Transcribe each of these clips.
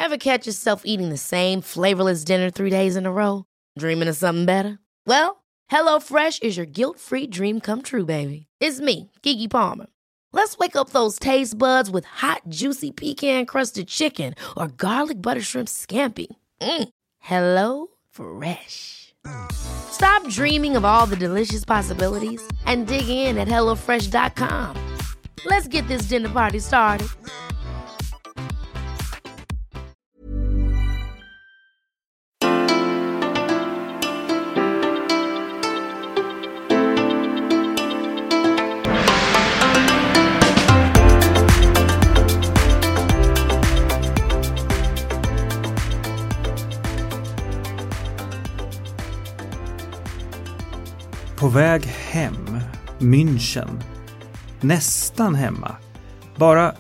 Ever catch yourself eating the same flavorless dinner 3 days in a row? Dreaming of something better? Well, HelloFresh is your guilt-free dream come true, baby. It's me, Keke Palmer. Let's wake up those taste buds with hot, juicy pecan-crusted chicken or garlic butter shrimp scampi. Hello Fresh. Stop dreaming of all the delicious possibilities and dig in at HelloFresh.com. Let's get this dinner party started. På väg hem, München. Nästan hemma. Bara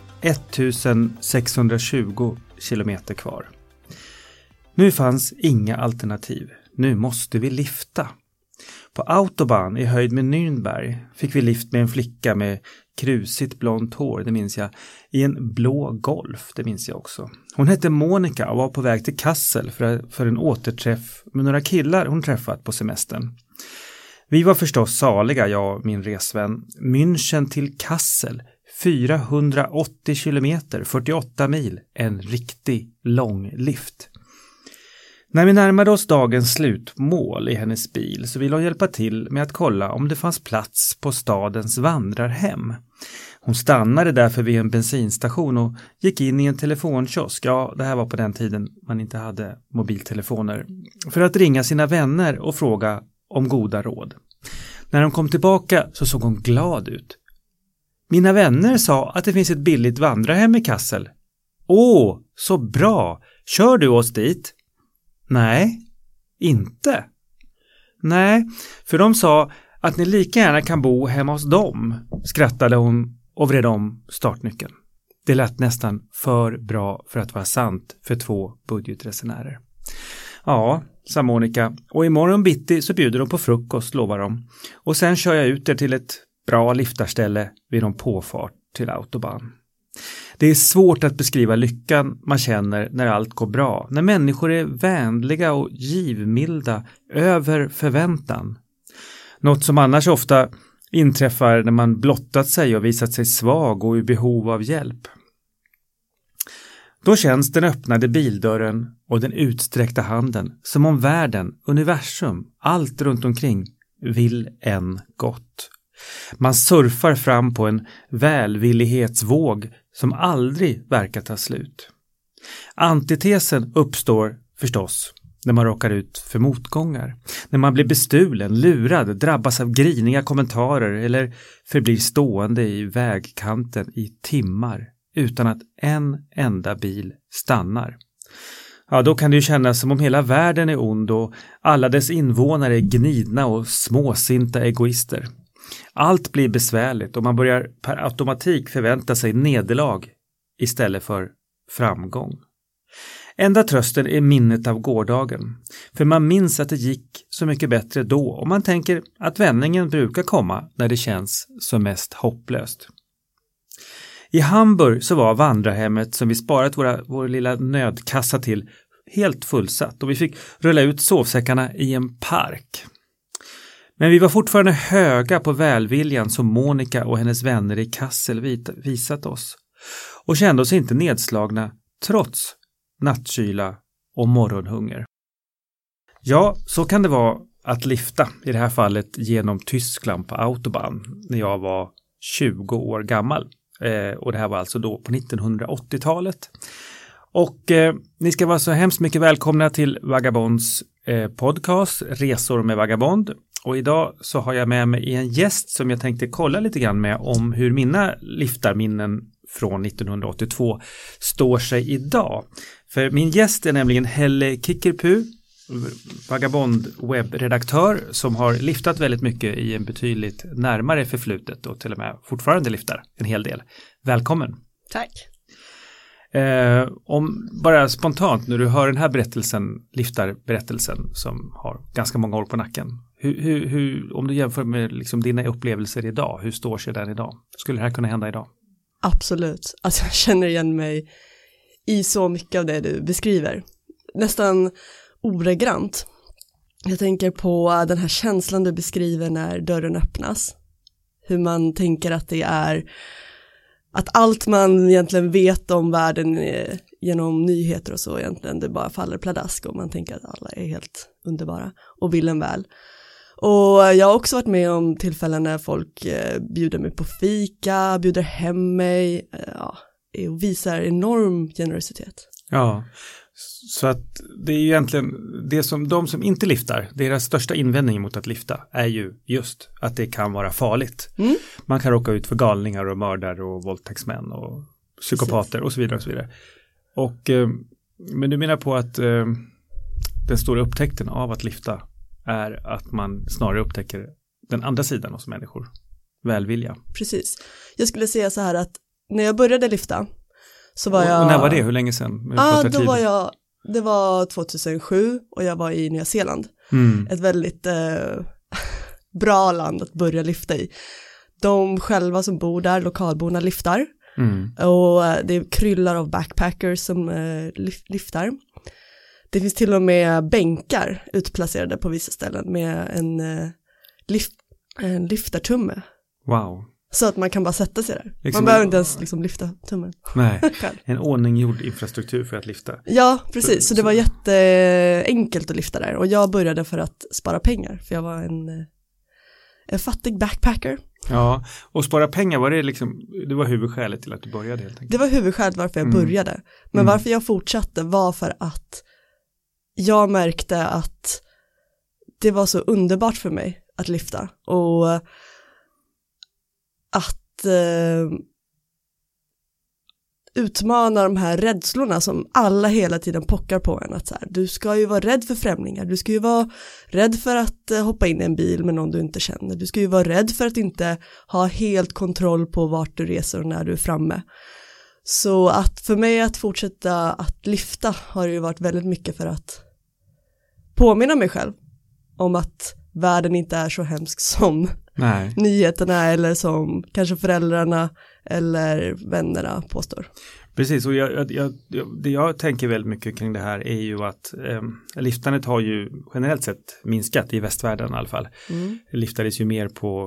1620 kilometer kvar. Nu fanns inga alternativ. Nu måste vi lifta. På Autobahn i höjd med Nürnberg fick vi lift med en flicka med krusigt blont hår, det minns jag, i en blå Golf, det minns jag också. Hon hette Monica och var på väg till Kassel för en återträff med några killar hon träffat på semestern. Vi var förstås saliga, jag och min resvän. München till Kassel, 480 kilometer, 48 mil, en riktig lång lift. När vi närmade oss dagens slutmål i hennes bil så ville hon hjälpa till med att kolla om det fanns plats på stadens vandrarhem. Hon stannade därför vid en bensinstation och gick in i en telefonkiosk. Ja, det här var på den tiden man inte hade mobiltelefoner. För att ringa sina vänner och fråga om goda råd. När hon kom tillbaka så såg hon glad ut. Mina vänner sa att det finns ett billigt vandrarhem i Kassel. Åh, så bra! Kör du oss dit? Nej, inte. Nej, för de sa att ni lika gärna kan bo hemma hos dem, skrattade hon och vred om startnyckeln. Det lät nästan för bra för att vara sant för 2 budgetresenärer. Ja, sa Monica, och imorgon bitti så bjuder de på frukost, lovar de. Och sen kör jag ut er till ett bra liftarställe vid en påfart till Autobahn. Det är svårt att beskriva lyckan man känner när allt går bra, när människor är vänliga och givmilda över förväntan. Något som annars ofta inträffar när man blottat sig och visat sig svag och i behov av hjälp. Då känns den öppnade bildörren och den utsträckta handen som om världen, universum, allt runt omkring vill en gott. Man surfar fram på en välvillighetsvåg som aldrig verkar ta slut. Antitesen uppstår förstås när man råkar ut för motgångar. När man blir bestulen, lurad, drabbas av griniga kommentarer eller förblir stående i vägkanten i timmar utan att en enda bil stannar. Ja, då kan det ju kännas som om hela världen är ond och alla dess invånare är gnidna och småsinta egoister. Allt blir besvärligt och man börjar per automatik förvänta sig nederlag istället för framgång. Enda trösten är minnet av gårdagen, för man minns att det gick så mycket bättre då och man tänker att vändningen brukar komma när det känns som mest hopplöst. I Hamburg så var vandrarhemmet som vi sparat vår lilla nödkassa till helt fullsatt och vi fick rulla ut sovsäckarna i en park. Men vi var fortfarande höga på välviljan som Monica och hennes vänner i Kassel visat oss och kände oss inte nedslagna trots nattkyla och morgonhunger. Ja, så kan det vara att lifta, i det här fallet genom Tyskland på Autobahn när jag var 20 år gammal. Och det här var alltså då på 1980-talet. Och ni ska vara så hemskt mycket välkomna till Vagabonds podcast Resor med Vagabond. Och idag så har jag med mig en gäst som jag tänkte kolla lite grann med om hur mina liftarminnen från 1982 står sig idag. För min gäst är nämligen Helle Kikkerpuu, Vagabond webbredaktör som har liftat väldigt mycket i en betydligt närmare förflutet och till och med fortfarande liftar en hel del. Välkommen! Tack! Om bara spontant när du hör den här liftarberättelsen som har ganska många år på nacken. Hur, om du jämför med liksom dina upplevelser idag, hur står sig den idag? Skulle det här kunna hända idag? Absolut. Alltså jag känner igen mig i så mycket av det du beskriver. Nästan oregrant. Jag tänker på den här känslan du beskriver när dörren öppnas. Hur man tänker att det är att allt man egentligen vet om världen genom nyheter och så egentligen det bara faller pladask och man tänker att alla är helt underbara och vill en väl. Och jag har också varit med om tillfällen när folk bjuder mig på fika, bjuder hem mig och visar enorm generositet. Ja, så att det är ju egentligen det som de som inte liftar, deras största invändning mot att lifta är ju just att det kan vara farligt. Man kan råka ut för galningar och mördare och våldtäktsmän och psykopater och så vidare och så vidare. Och, men du menar på att den stora upptäckten av att lifta är att man snarare upptäcker den andra sidan hos människor, välvilja. Precis. Jag skulle säga så här att när jag började lifta så var jag... Och när var det? Hur länge sedan? Det var 2007 och jag var i Nya Zeeland. Ett väldigt bra land att börja lifta i. De själva som bor där, lokalborna liftar. Och det kryllar av backpackers som liftar. Det finns till och med bänkar utplacerade på vissa ställen med en liftartumme. Wow. Så att man kan bara sätta sig där. Man behöver inte ens liksom lyfta tummen. Nej, en ordninggjord infrastruktur för att lyfta. Ja, precis. Så det var jätteenkelt att lyfta där. Och jag började för att spara pengar. För jag var en fattig backpacker. Ja, och spara pengar, det var huvudskälet till att du började helt enkelt? Det var huvudskälet varför jag började. Men varför jag fortsatte var för att jag märkte att det var så underbart för mig att lyfta. Och att utmana de här rädslorna som alla hela tiden pockar på en. Att så här, du ska ju vara rädd för främlingar. Du ska ju vara rädd för att hoppa in i en bil med någon du inte känner. Du ska ju vara rädd för att inte ha helt kontroll på vart du reser och när du är framme. Så att för mig att fortsätta att lyfta har ju varit väldigt mycket för att påminna mig själv om att världen inte är så hemsk som nyheterna eller som kanske föräldrarna eller vännerna påstår. Precis, och det jag tänker väldigt mycket kring det här är ju att liftandet har ju generellt sett minskat i västvärlden i alla fall. Det liftades ju mer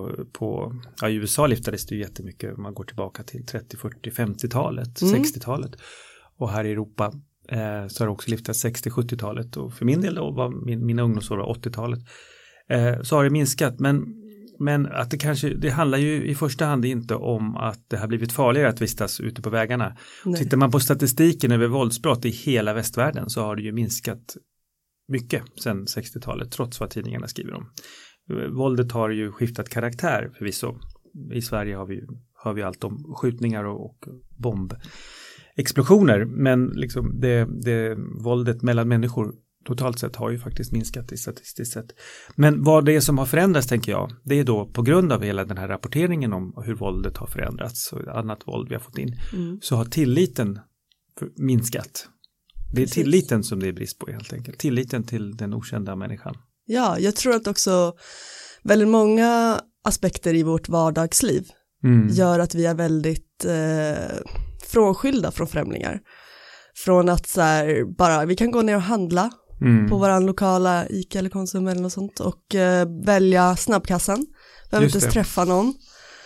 i USA liftades det ju jättemycket. Man går tillbaka till 30, 40, 50-talet, 60-talet. Och här i Europa så har det också liftats 60, 70-talet. Och för min del då var mina ungdomsår var 80-talet. Så har det minskat, men att det handlar ju i första hand inte om att det har blivit farligare att vistas ute på vägarna. Tittar man på statistiken över våldsbrott i hela västvärlden så har det ju minskat mycket sedan 60-talet, trots vad tidningarna skriver om. Våldet har ju skiftat karaktär förvisso. I Sverige har vi allt om skjutningar och bombexplosioner, men liksom det våldet mellan människor totalt sett har ju faktiskt minskat i statistiskt sett. Men vad det är som har förändrats tänker jag, det är då på grund av hela den här rapporteringen om hur våldet har förändrats och annat våld vi har fått in, så har tilliten minskat. Det är tilliten som det är brist på helt enkelt. Tilliten till den okända människan. Ja, jag tror att också väldigt många aspekter i vårt vardagsliv gör att vi är väldigt frånskilda från främlingar. Från att så här, bara vi kan gå ner och handla på våran lokala ICA eller Konsum eller något sånt och välja snabbkassan. Behöver inte träffa någon.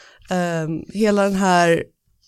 Hela den här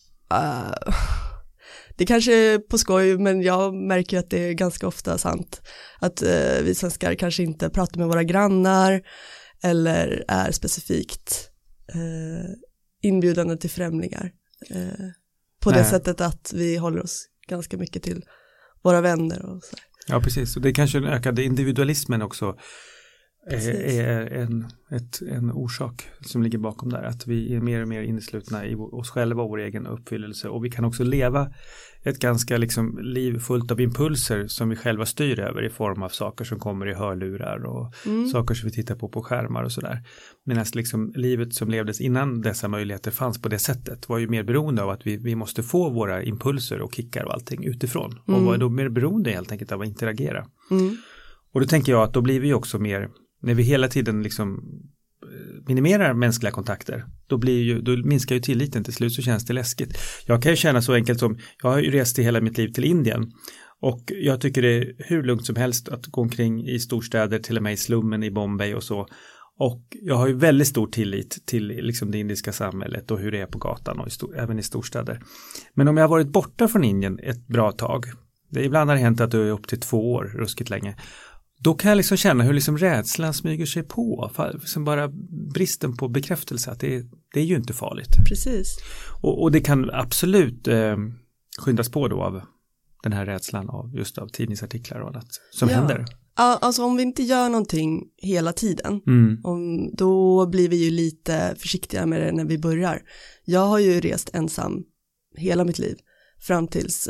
det kanske är på skoj, men jag märker att det är ganska ofta sant att vi svenskar kanske inte pratar med våra grannar eller är specifikt inbjudande till främlingar på det sättet att vi håller oss ganska mycket till våra vänner och så. Ja, precis. Och det är kanske den ökade individualismen också är en orsak som ligger bakom där. Att vi är mer och mer inneslutna i oss själva och vår egen uppfyllelse. Och vi kan också leva ett ganska liv fullt av impulser som vi själva styr över i form av saker som kommer i hörlurar och saker som vi tittar på skärmar och sådär. Medan livet som levdes innan dessa möjligheter fanns på det sättet var ju mer beroende av att vi måste få våra impulser och kickar och allting utifrån. Och var då mer beroende helt enkelt av att interagera. Och då tänker jag att då blir vi också mer, när vi hela tiden minimerar mänskliga kontakter, då minskar ju tilliten, till slut så känns det läskigt. Jag kan ju känna så enkelt som, jag har ju rest i hela mitt liv till Indien och jag tycker det är hur lugnt som helst att gå omkring i storstäder, till och med i slummen i Bombay och så. Och jag har ju väldigt stor tillit till liksom det indiska samhället och hur det är på gatan och även i storstäder. Men om jag har varit borta från Indien ett bra tag, ibland har det hänt att det är upp till 2 år, ruskigt länge, då kan jag liksom känna hur liksom rädslan smyger sig på. Liksom bara bristen på bekräftelse att det är ju inte farligt. Precis. Och det kan absolut skyndas på då av den här rädslan av tidningsartiklar och annat som händer. Alltså om vi inte gör någonting hela tiden, då blir vi ju lite försiktiga med det när vi börjar. Jag har ju rest ensam hela mitt liv fram tills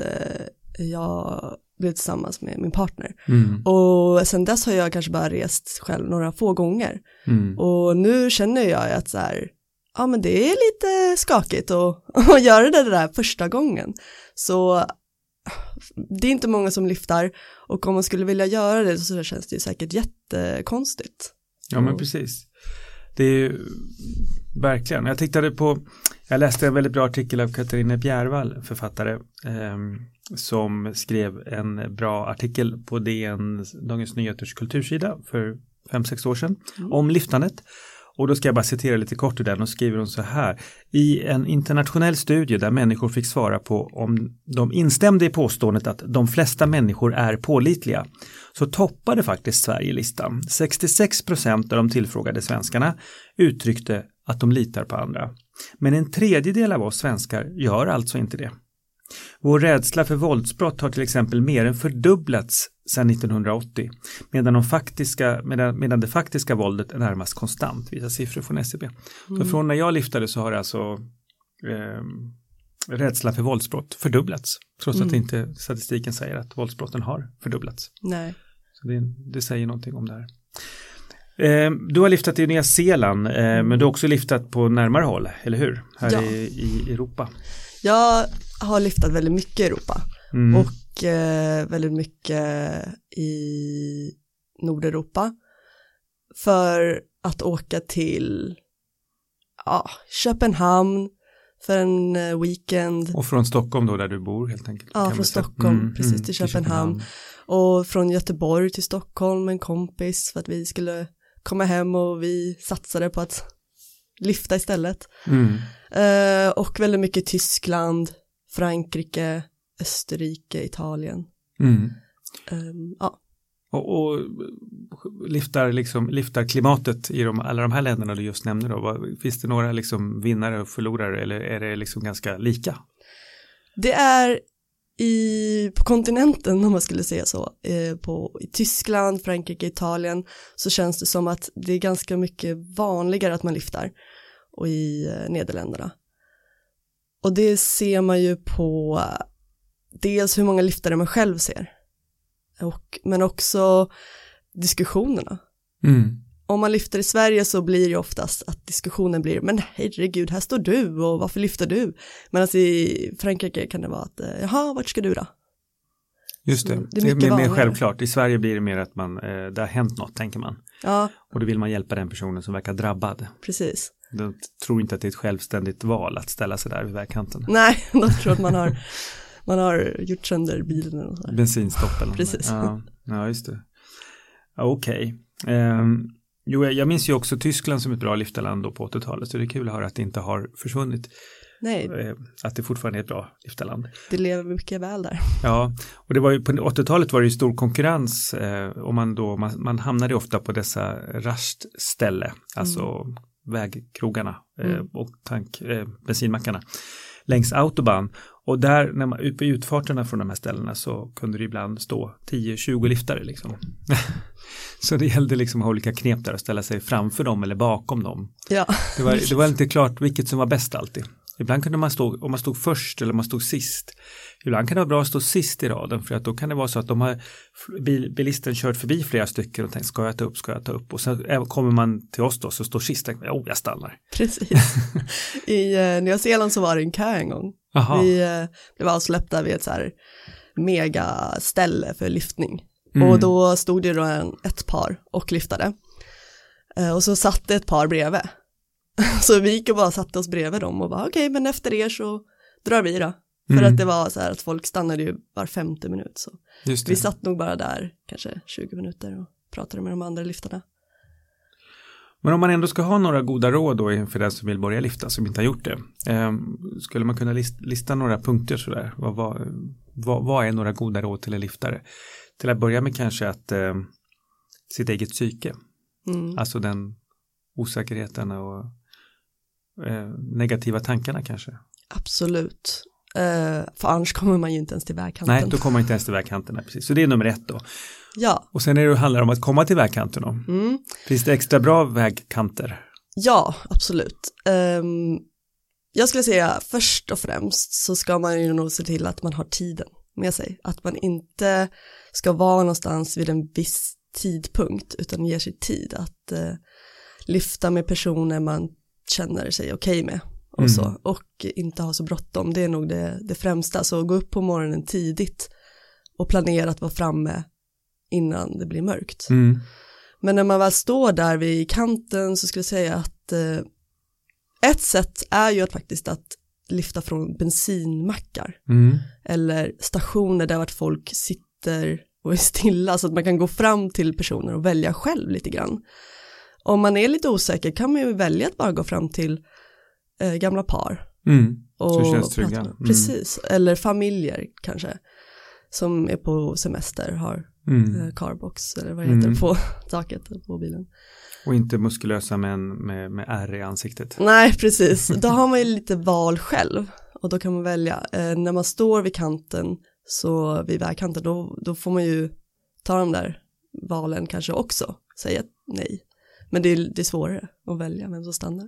jag blev tillsammans med min partner. Och sen dess har jag kanske bara rest själv några få gånger. Och nu känner jag att så här, ja men det är lite skakigt att göra det där första gången. Så det är inte många som lyftar, och om man skulle vilja göra det så känns det ju säkert jättekonstigt. Ja men precis. Det är ju verkligen. Jag läste en väldigt bra artikel av Katarina Bjärvall, författare, som skrev en bra artikel på Dagens Nyheters kultursida för 5-6 år sedan om liftandet. Och då ska jag bara citera lite kort ur den, och skriver hon så här: i en internationell studie där människor fick svara på om de instämde i påståendet att de flesta människor är pålitliga, så toppade faktiskt Sverige listan. 66% av de tillfrågade svenskarna uttryckte att de litar på andra. Men en tredjedel av oss svenskar gör alltså inte det. Vår rädsla för våldsbrott har till exempel mer än fördubblats sedan 1980, medan det faktiska våldet är närmast konstant, visar siffror från SCB. Så från när jag lyftade så har alltså rädsla för våldsbrott fördubblats, trots att inte statistiken säger att våldsbrotten har fördubblats. Nej. Så det säger någonting om det här. Du har lyftat i Nya Zeeland, men du har också lyftat på närmare håll, eller hur? Här i Europa. Jag har lyftat väldigt mycket i Europa och väldigt mycket i Nordeuropa för att åka till Köpenhamn för en weekend. Och från Stockholm då, där du bor helt enkelt? Ja, från Stockholm, precis till Köpenhamn. Och från Göteborg till Stockholm med en kompis för att vi skulle komma hem, och vi satsade på att lyfta istället. Och väldigt mycket Tyskland, Frankrike, Österrike, Italien. Och lyftar klimatet i alla de här länderna du just nämner då? Finns det några liksom vinnare och förlorare, eller är det liksom ganska lika? Det är på kontinenten, om man skulle säga så, i Tyskland, Frankrike, Italien, så känns det som att det är ganska mycket vanligare att man lyftar, och i Nederländerna. Och det ser man ju på dels hur många lyftare man själv ser, men också diskussionerna. Om man lyfter i Sverige så blir det oftast att diskussionen blir, men herregud, här står du och varför lyfter du? Men alltså i Frankrike kan det vara att, jaha, vart ska du då? Just det, det är mer självklart. I Sverige blir det mer att det har hänt något, tänker man. Ja. Och då vill man hjälpa den personen som verkar drabbad. Precis. De tror inte att det är ett självständigt val att ställa sig där vid vägkanten. Nej, de tror att man har gjort sönder bilen. Och så. Bensinstopp eller precis. Ja, just det. Okej. Jag minns ju också Tyskland som ett bra lyftarland då på 80-talet, så det är kul att höra att det inte har försvunnit. Nej. Att det fortfarande är ett bra lyftarland. Det lever mycket väl där. Ja, och det var ju på 80-talet var det ju stor konkurrens, och man hamnade ofta på dessa rastställe, alltså vägkrogarna och bensinmackarna längs autobahn. Och där, när man på utfarterna från de här ställena, så kunde det ibland stå 10-20 liftare liksom. Så det gällde liksom att ha olika knep där, att ställa sig framför dem eller bakom dem. Ja. Det var inte klart vilket som var bäst alltid. Ibland kunde man stå, om man stod först eller om man stod sist. Ibland kan det vara bra att stå sist i raden, för att då kan det vara så att de har bilisten kört förbi flera stycken och tänkt, ska jag ta upp? Och sen kommer man till oss då, så står sist och tänker, jag stannar. Precis. I Nya Zeeland så var det en kö en gång. Aha. Vi blev avsläppta vid ett så här mega ställe för lyftning. Och då stod det då ett par och lyftade. Och så satt det ett par bredvid. Så vi gick och bara satte oss bredvid dem och bara okej, men efter er så drar vi då. För att det var så här att folk stannade ju var 50 minut. Så vi satt nog bara där kanske 20 minuter och pratade med de andra liftarna. Men om man ändå ska ha några goda råd då inför den som vill börja lifta som inte har gjort det. Skulle man kunna lista några punkter sådär? Vad är några goda råd till en liftare? Till att börja med kanske att sitt eget psyke. Alltså den osäkerheten och negativa tankarna kanske. Absolut. För annars kommer man ju inte ens till vägkanten. Nej, då kommer man inte ens till vägkanten. Precis. Så det är nummer 1 då. Ja. Och sen handlar det om att komma till vägkanten då. Finns det extra bra vägkanter? Ja, absolut. Jag skulle säga först och främst så ska man ju nog se till att man har tiden med sig. Att man inte ska vara någonstans vid en viss tidpunkt utan ger sig tid att lyfta med personer man känner sig okej med. Och så, och inte ha så bråttom, det är nog det främsta. Så gå upp på morgonen tidigt och planera att vara framme innan det blir mörkt. Men när man väl står där vid kanten så skulle jag säga att ett sätt är ju att faktiskt att lyfta från bensinmackar eller stationer där vart folk sitter och är stilla, så att man kan gå fram till personer och välja själv lite grann. Om man är lite osäker kan man ju välja att bara gå fram till gamla par. Och så känns trygga. Precis, eller familjer kanske som är på semester har carbox eller vad det heter på taket på bilen. Och inte muskulösa män med ärr i ansiktet. Nej, precis. Då har man ju lite val själv och då kan man välja. När man står vid kanten, så vid vägkanten, då får man ju ta de där valen kanske också. Säga nej. Men det är svårare att välja vem som stannar.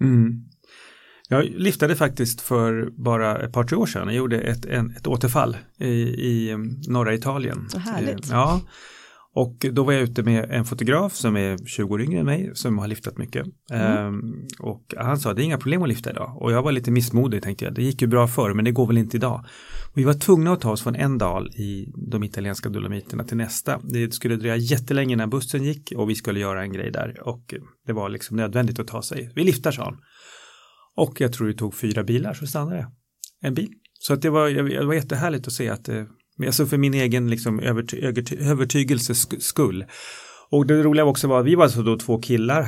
Jag liftade faktiskt för bara ett par 3 år sedan. Jag gjorde ett återfall i norra Italien. Så härligt. Ja, och då var jag ute med en fotograf som är 20 år yngre än mig som har liftat mycket. Och han sa, det är inga problem att lifta idag. Och jag var lite missmodig, tänkte jag. Det gick ju bra förr, men det går väl inte idag. Och vi var tvungna att ta oss från en dal i de italienska dolomiterna till nästa. Det skulle dröja jättelänge när bussen gick och vi skulle göra en grej där. Och det var liksom nödvändigt att ta sig. Vi liftar, sa han. Och jag tror det tog 4 bilar så stannade det. En bil. Så att det var jättehärligt att se att alltså för min egen liksom övertygelses skull. Och det roliga också var att vi var så då 2 killar.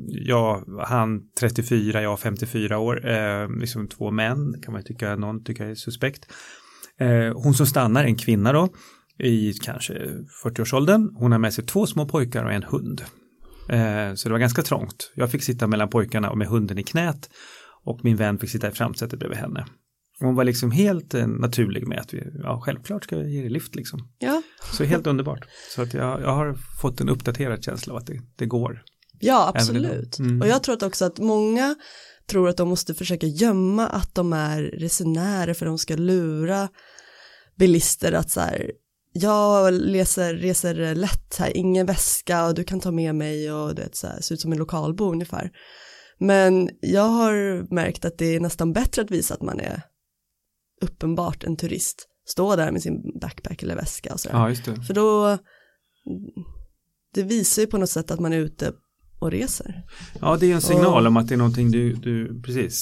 Han 34, jag 54 år. Liksom 2 män kan man tycka, någon tycker är suspekt. Hon som stannar, en kvinna då i kanske 40-årsåldern. Hon har med sig 2 små pojkar och en hund. Så det var ganska trångt. Jag fick sitta mellan pojkarna och med hunden i knät. Och min vän fick sitta i framsätet bredvid henne. Hon var liksom helt naturlig med att självklart ska jag ge dig lift liksom. Ja. Så helt underbart. Så att jag har fått en uppdaterad känsla av att det går. Ja, absolut. Och jag tror också att många tror att de måste försöka gömma att de är resenärer för de ska lura bilister att så här, jag reser lätt här, ingen väska och du kan ta med mig och det så här, ser ut som en lokalbo ungefär. Men jag har märkt att det är nästan bättre att visa att man är uppenbart en turist. Stå där med sin backpack eller väska och så. Ja, just det. För då, det visar ju på något sätt att man är ute och reser. Ja, det är en signal om att det är någonting du precis.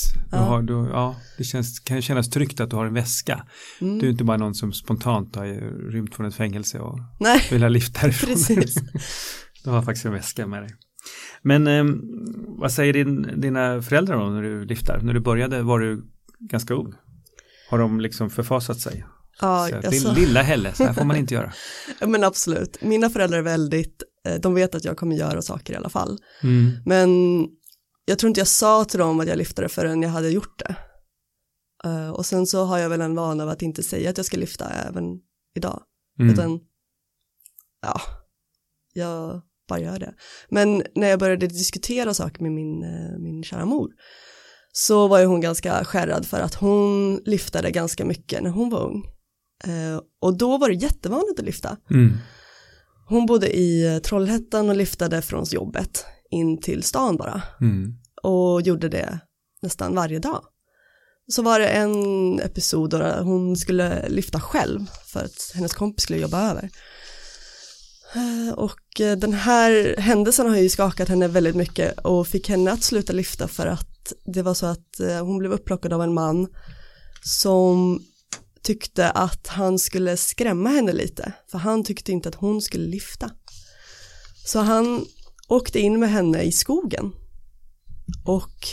Det kan kännas tryggt att du har en väska. Du är inte bara någon som spontant har rymt från ett fängelse och vill ha lift därifrån. Precis. Du har faktiskt en väska med dig. Men vad säger dina föräldrar då när du liftar? När du började var du ganska ung. Har de liksom förfasat sig? Ja, din lilla Helle, så här får man inte göra. Men absolut. Mina föräldrar är väldigt, de vet att jag kommer göra saker i alla fall. Men jag tror inte jag sa till dem att jag liftade förrän jag hade gjort det. Och sen så har jag väl en vana av att inte säga att jag ska lyfta även idag. Utan jag bara gör det. Men när jag började diskutera saker med min kära mor så var ju hon ganska skärrad för att hon lyftade ganska mycket när hon var ung. Och då var det jättevanligt att lyfta. Hon bodde i Trollhättan och lyftade från jobbet in till stan bara. Och gjorde det nästan varje dag. Så var det en episod där hon skulle lyfta själv för att hennes kompis skulle jobba över. Och den här händelsen har ju skakat henne väldigt mycket och fick henne att sluta lyfta för att det var så att hon blev upplockad av en man som tyckte att han skulle skrämma henne lite, för han tyckte inte att hon skulle lyfta. Så han åkte in med henne i skogen och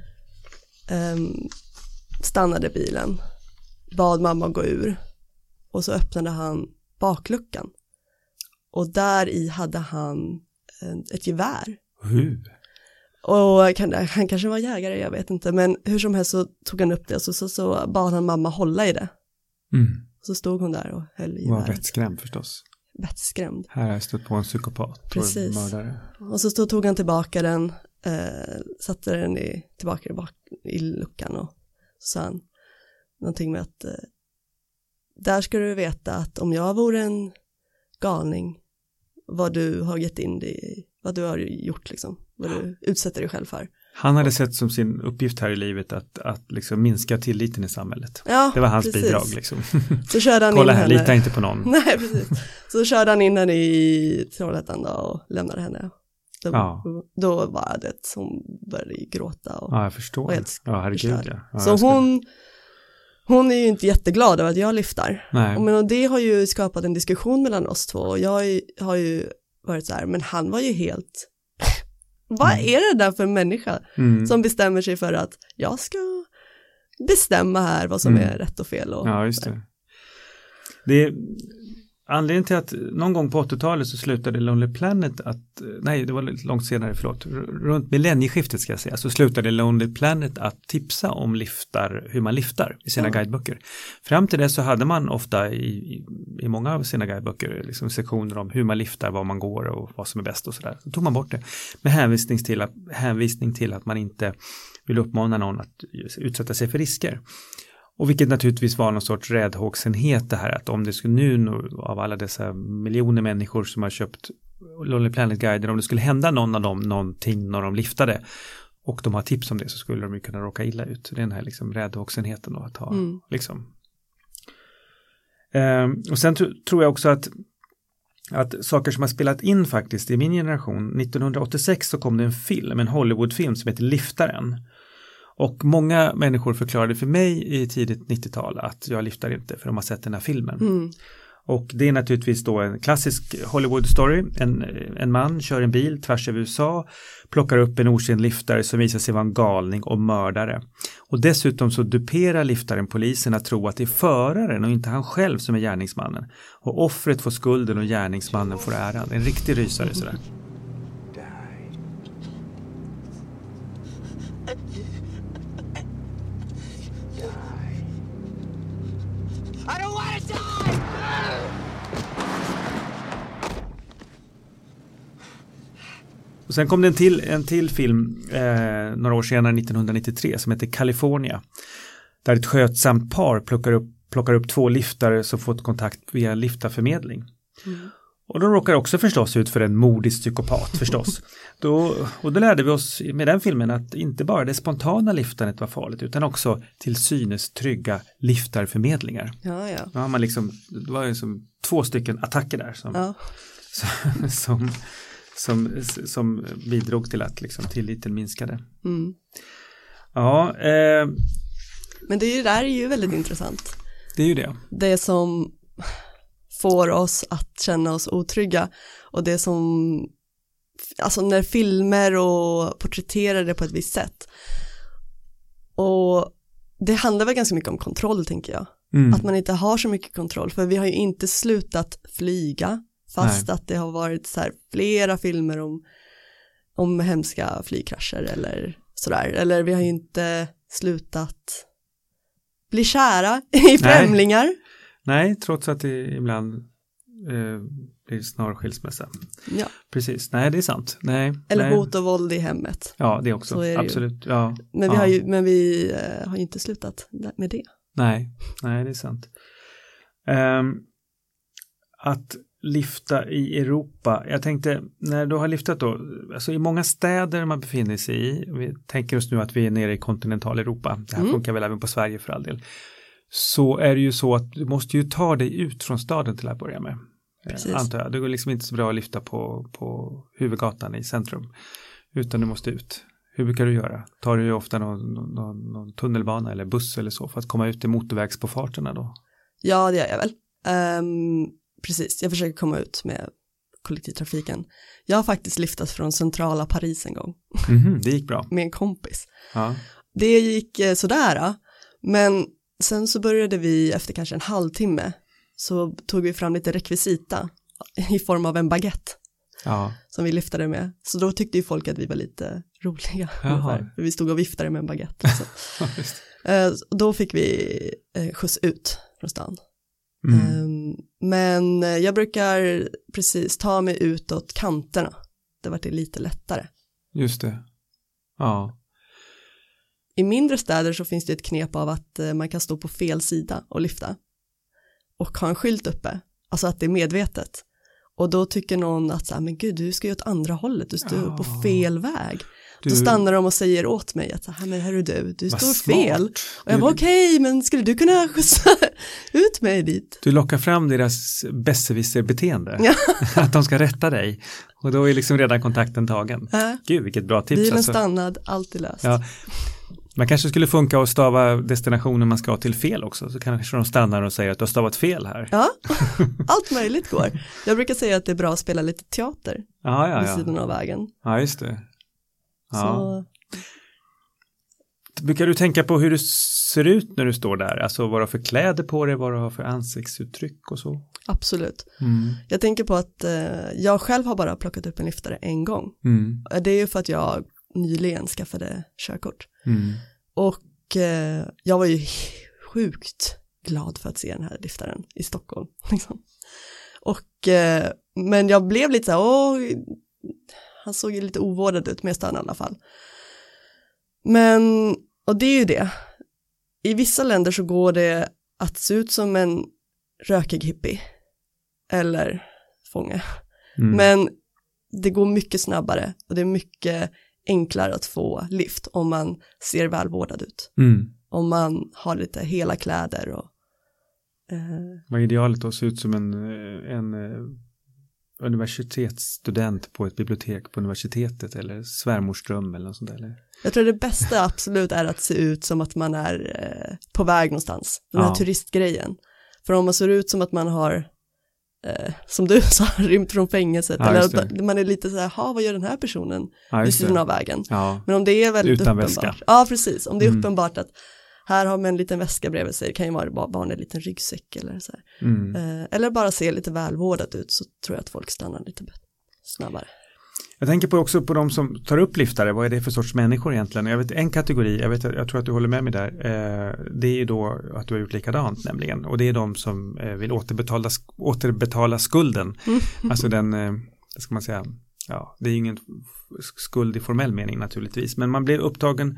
stannade bilen, bad mamma gå ur och så öppnade han bakluckan och där i hade han ett gevär. Hur? Och han kanske var jägare, jag vet inte, men hur som helst så tog han upp det och så bad han mamma hålla i det. Så stod hon där och höll i geväret. Var vettskrämd förstås. Vettskrämd. Här har jag stått på en psykopat. Precis. Och mördare. Och så tog han tillbaka den, satte den tillbaka i luckan och så sa han någonting med att där ska du veta att om jag vore en galning, vad du har gett in dig i, vad du har gjort liksom, vad du utsätter dig själv för. Han hade sett som sin uppgift här i livet att liksom minska tilliten i samhället. Ja, det var hans precis. bidrag liksom. Så körde han kolla in här, henne. lita inte på någon. Nej, precis. Så körde han in henne i Trollhättan då och lämnade henne. Då var det som började gråta. Och ja, jag förstår. Ja, herregud. Ja, så hon är ju inte jätteglad över att jag lyfter. Nej. Men det har ju skapat en diskussion mellan oss två. Och jag har ju varit så här, men han var ju helt... Vad är det där för människa som bestämmer sig för att jag ska bestämma här vad som är rätt och fel? Och ja, just det. Det är anledningen till att någon gång på 80-talet så slutade Lonely Planet det var långt senare, runt millennieskiftet ska jag säga, så slutade Lonely Planet att tipsa om hur man liftar i sina guideböcker. Fram till det så hade man ofta i många av sina guideböcker liksom sektioner om hur man liftar, var man går och vad som är bäst och sådär. Så tog man bort det med hänvisning till att man inte vill uppmana någon att utsätta sig för risker. Och vilket naturligtvis var någon sorts räddhågsenhet det här, att om det skulle nu av alla dessa miljoner människor som har köpt Lonely Planet-guider, om det skulle hända någon av dem någonting när de liftade och de har tips om det, så skulle de ju kunna råka illa ut. Det är den här liksom räddhågsenheten då att ha liksom. Och sen tror jag också att saker som har spelat in faktiskt i min generation, 1986 så kom det en Hollywoodfilm som heter Liftaren. Och många människor förklarade för mig i tidigt 90-tal att jag lyfter inte, för de har sett den här filmen. Och det är naturligtvis då en klassisk Hollywood-story. En man kör en bil tvärs över USA, plockar upp en okänd liftare som visar sig vara en galning och mördare. Och dessutom så duperar liftaren polisen att tro att det är föraren och inte han själv som är gärningsmannen. Och offret får skulden och gärningsmannen får äran. En riktig rysare sådär. Och sen kom det en till film några år senare, 1993, som heter California. Där ett skötsamt par plockar upp 2 liftare som fått kontakt via liftarförmedling. Och de råkar också förstås ut för en mordisk psykopat förstås. Då lärde vi oss med den filmen att inte bara det spontana liftandet var farligt, utan också till synes trygga liftarförmedlingar. Ja, man liksom, det var ju som 2 stycken attacker där som bidrog till att liksom tilliten minskade. Ja. Men det där är ju väldigt intressant. Det är ju det. Det som får oss att känna oss otrygga och det som, alltså när filmer och porträtterar det på ett visst sätt. Och det handlar väl ganska mycket om kontroll, tänker jag. Att man inte har så mycket kontroll, för vi har ju inte slutat flyga. Fast att det har varit så här flera filmer om hemska flygkrascher eller sådär. Eller vi har ju inte slutat bli kära i främlingar. Nej, trots att det ibland blir snar skilsmässa. Ja. Precis, nej det är sant. Eller hot och våld i hemmet. Ja, det också, absolut. Ja. Men vi har ju inte slutat med det. Nej, det är sant. Att lifta i Europa. Jag tänkte, när du har liftat då, alltså i många städer man befinner sig i, vi tänker oss nu att vi är nere i kontinentaleuropa, det här funkar väl även på Sverige för all del, så är det ju så att du måste ju ta dig ut från staden till att börja med. antar jag. Det går liksom inte så bra att lyfta på huvudgatan i centrum, utan du måste ut. Hur brukar du göra? Tar du ofta någon tunnelbana eller buss eller så för att komma ut i motorvägspåfarterna då? Ja, det gör jag väl. Precis, jag försöker komma ut med kollektivtrafiken. Jag har faktiskt lyftat från centrala Paris en gång. Det gick bra. Med en kompis. Ja. Det gick sådär, men sen så började vi efter kanske en halvtimme så tog vi fram lite rekvisita i form av en baguette som vi lyftade med. Så då tyckte ju folk att vi var lite roliga. För vi stod och viftade med en baguette. Då fick vi skjuts ut från stan. Men jag brukar precis ta mig utåt kanterna. Det var det lite lättare. Just det. Ja. I mindre städer så finns det ett knep av att man kan stå på fel sida och lyfta. Och ha en skylt uppe. Alltså att det är medvetet. Och då tycker någon att så här, men gud, du ska ju åt andra hållet. Du står på fel väg. Då stannar de och säger åt mig att så här, men hörru du står fel. Och jag var okej, men skulle du kunna skjutsa ut mig dit? Du lockar fram deras besserwisser-beteende. Att de ska rätta dig. Och då är liksom redan kontakten tagen. Gud, vilket bra tips. Bilen stannad, alltid löst. Ja. Man kanske skulle funka att stava destinationen man ska till fel också. Så kanske de stannar och säger att du har stavat fel här. Ja, allt möjligt går. Jag brukar säga att det är bra att spela lite teater vid sidan av vägen. Ja, just det. Ja. Brukar du tänka på hur du ser ut när du står där? Alltså vad du har för kläder på dig, vad du har för ansiktsuttryck och så? Absolut. Jag tänker på att jag själv har bara plockat upp en lyftare en gång. Det är ju för att jag nyligen skaffade körkort. Och jag var ju sjukt glad för att se den här lyftaren i Stockholm. Liksom. Och, men jag blev lite så här, han såg ju lite ovårdad ut, men jag stannade i alla fall. Men, och det är ju det. I vissa länder så går det att se ut som en rökig hippie. Eller fånge. Men det går mycket snabbare och det är mycket enklare att få lift om man ser välvårdad ut. Om man har lite hela kläder. Och, vad är idealet att se ut som en universitetsstudent på ett bibliotek på universitetet eller svärmorsdröm eller något sånt där? Eller? Jag tror det bästa absolut är att se ut som att man är på väg någonstans. Den här turistgrejen. För om man ser ut som att man har som du sa, rymt från fängelset eller man är lite så här, vad gör den här personen vid sidan av vägen? Men om det är väldigt utan uppenbart. Väska. Ja, precis. Om det är uppenbart att här har man en liten väska bredvid sig, det kan ju vara bara en liten ryggsäck eller så här. Eller bara se lite välvårdat ut, så tror jag att folk stannar lite snabbare. Jag tänker också på de som tar upp liftare. Vad är det för sorts människor egentligen? Jag vet en kategori, jag tror att du håller med mig där. Det är ju då att du har gjort likadant nämligen. Och det är de som vill återbetala skulden. Alltså den, ska man säga, det är ingen skuld i formell mening naturligtvis. Men man blir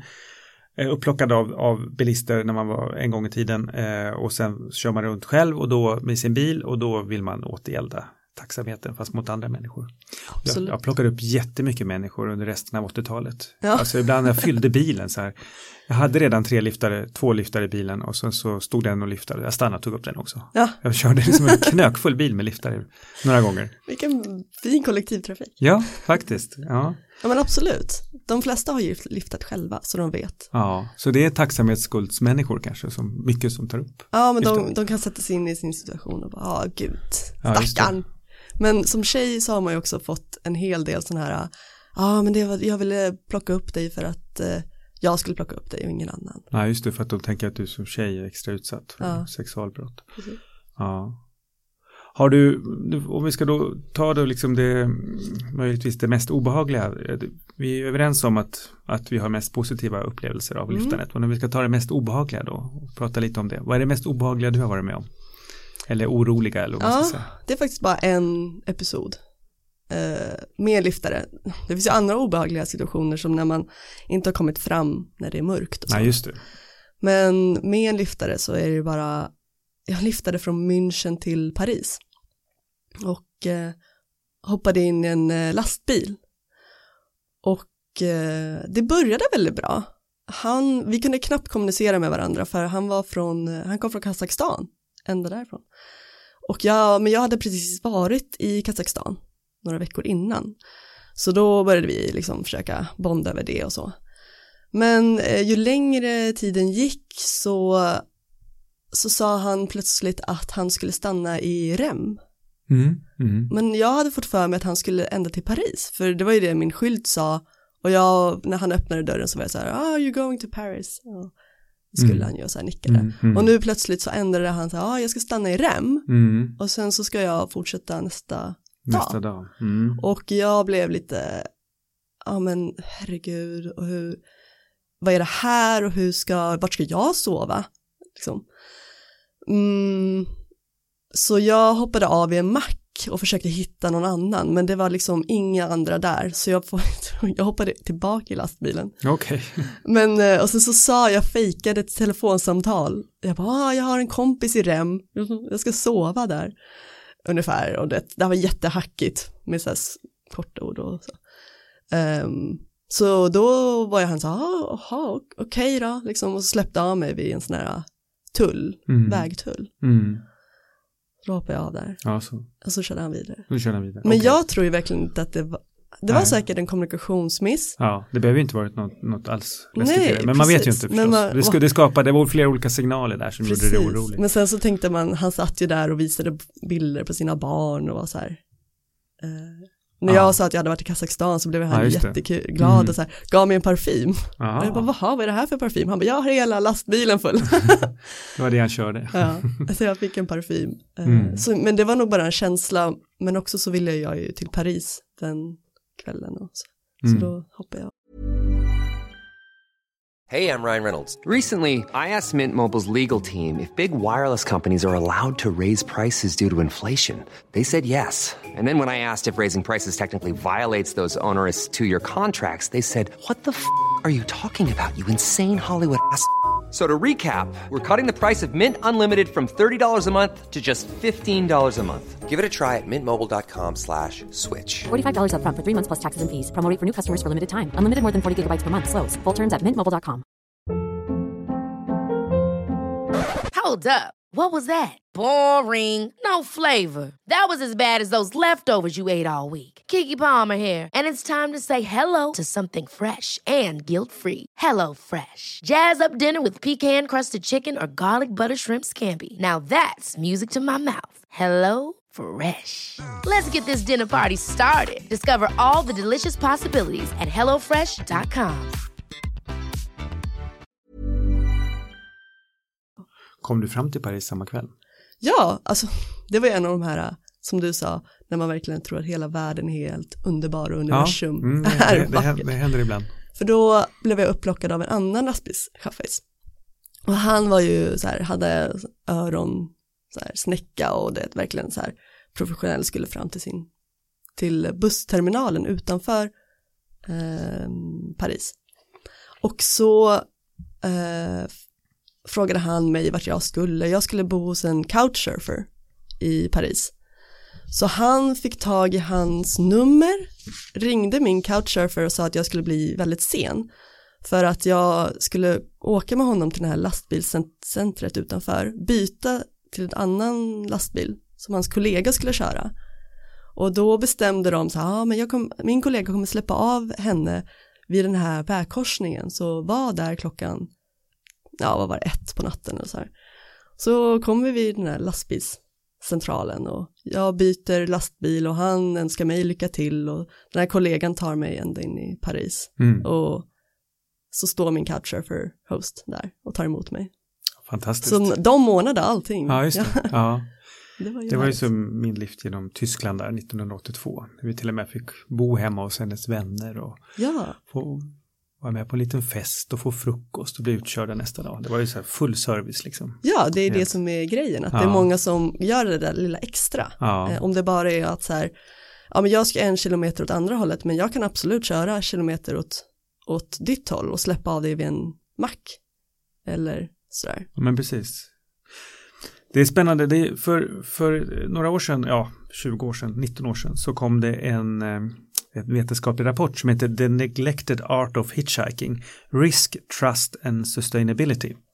upplockad av bilister när man var en gång i tiden. Och sen kör man runt själv och då med sin bil och då vill man återgälda tacksamheten fast mot andra människor. Jag plockade upp jättemycket människor under resten av 80-talet. Alltså ibland när jag fyllde bilen så här. Jag hade redan 2 liftare i bilen och sen så stod den och liftade. Jag stannade och tog upp den också. Jag körde liksom en knökfull bil med liftare några gånger. Vilken fin kollektivtrafik. Ja, faktiskt. Ja, men absolut. De flesta har ju liftat själva så de vet. Ja, så det är tacksamhetsskuldsmänniskor kanske som mycket som tar upp. Ja, men de kan sätta sig in i sin situation och bara, gud, stackarn. Men som tjej så har man ju också fått en hel del sån här, men jag ville plocka upp dig för att jag skulle plocka upp dig och ingen annan. Ja, just det, för att de tänker att du som tjej är extra utsatt för sexualbrott. Precis. Ja. Har du, om vi ska då ta då liksom möjligtvis det mest obehagliga, vi är överens om att vi har mest positiva upplevelser av lyftandet, och när vi ska ta det mest obehagliga då och prata lite om det, vad är det mest obehagliga du har varit med om? Eller oroliga eller vad man ska säga? Det är faktiskt bara en episod med lyftare. Det finns ju andra obehagliga situationer som när man inte har kommit fram när det är mörkt och så. Nej, just det. Men med en lyftare så är det bara, jag lyftade från München till Paris och hoppade in i en lastbil och det började väldigt bra. Vi kunde knappt kommunicera med varandra för han kom från Kazakstan, ända därifrån. Men jag hade precis varit i Kazakstan några veckor innan. Så då började vi liksom försöka bonda över det och så. Men ju längre tiden gick så sa han plötsligt att han skulle stanna i Rem. Men jag hade fått för mig att han skulle ända till Paris. För det var ju det min skylt sa. Och när han öppnade dörren så var jag så här, you're going to Paris. Och skulle han ju så här nickade. Och nu plötsligt så ändrade han så här, jag ska stanna i Rem. Och sen så ska jag fortsätta nästa dag. Och jag blev lite, men herregud, och vad är det här och vart ska jag sova? Liksom. Så jag hoppade av i en mack och försökte hitta någon annan, men det var liksom inga andra där, så jag hoppade tillbaka i lastbilen. Okej. Men och sen så jag fejkade ett telefonsamtal. Jag bara, jag har en kompis i Rem, jag ska sova där. Ungefär, och det var jättehackigt med så här korta ord och så. Så då var han så okej då, liksom, och släppte av mig vid en sån här vägtull. Då hoppade jag av där. Och så körde han vidare. Men jag tror ju verkligen inte att det var säkert en kommunikationsmiss. Ja, det behöver ju inte varit något alls restrikterat. Men man vet ju inte förstås. Det skapade flera olika signaler där som gjorde det oroligt. Men sen så tänkte man, han satt ju där och visade bilder på sina barn och var så här. När jag sa att jag hade varit i Kazakstan så blev han jätteglad och så här, gav mig en parfym. Och jag bara, vad är det här för parfym? Han bara, jag har hela lastbilen full. Det var det han körde. Så jag fick en parfym. Men det var nog bara en känsla, men också så ville jag ju till Paris den kvällen. Så då hoppade jag. Hey, I'm Ryan Reynolds. Recently, I asked Mint Mobile's legal team if big wireless companies are allowed to raise prices due to inflation. They said yes. And then when I asked if raising prices technically violates those onerous 2-year contracts, they said, what the f*** are you talking about, you insane Hollywood ass? So to recap, we're cutting the price of Mint Unlimited from $30 a month to just $15 a month. Give it a try at mintmobile.com/switch. $45 up front for 3 months plus taxes and fees. Promo rate for new customers for limited time. Unlimited more than 40 gigabytes per month. Slows full terms at mintmobile.com. Hold up. What was that? Boring. No flavor. That was as bad as those leftovers you ate all week. Keke Palmer here, and it's time to say hello to something fresh and guilt-free. Hello Fresh. Jazz up dinner with pecan-crusted chicken or garlic butter shrimp scampi. Now that's music to my mouth. Hello Fresh. Let's get this dinner party started. Discover all the delicious possibilities at hellofresh.com. Kom du fram till Paris samma kväll? Ja, alltså det var en av de här, som du sa, när man verkligen tror att hela världen är helt underbar och universum det händer ibland. För då blev jag upplockad av en annan lastbilschaffis. Och han var ju så här, hade öron så här snäcka och det verkligen så här professionell, skulle fram till bussterminalen utanför Paris. Och så frågade han mig vart jag skulle bo hos en couchsurfer i Paris. Så han fick tag i hans nummer, ringde min couchsurfer och sa att jag skulle bli väldigt sen för att jag skulle åka med honom till det här lastbilscentret utanför, byta till en annan lastbil som hans kollega skulle köra. Och då bestämde de så här, men min kollega kommer släppa av henne vid den här vägkorsningen, så var där klockan, vad var det, 1 på natten eller så här. Så kommer vi vid den här lastbilscentralen och jag byter lastbil och han önskar mig lycka till och den här kollegan tar mig ända in i Paris. Och så står min couchsurfer host där och tar emot mig. Fantastiskt. Så de ordnade allting. Ja, just det. Ja. Det var ju som min lift genom Tyskland där 1982. Vi till och med fick bo hemma hos hennes vänner och få vara med på en liten fest och få frukost och bli utkörda nästa dag. Det var ju så här full service liksom. Ja, det är det som är grejen. Att det är många som gör det där lilla extra. Om det bara är att så här, men jag ska 1 kilometer åt andra hållet, men jag kan absolut köra kilometer åt ditt håll och släppa av dig vid en mack. Eller sådär. Men precis. Det är spännande. Det är för några år sedan, 20 år sedan, 19 år sedan, så kom det en vetenskaplig rapport som heter The Neglected Art of Hitchhiking, Risk, Trust and Sustainability.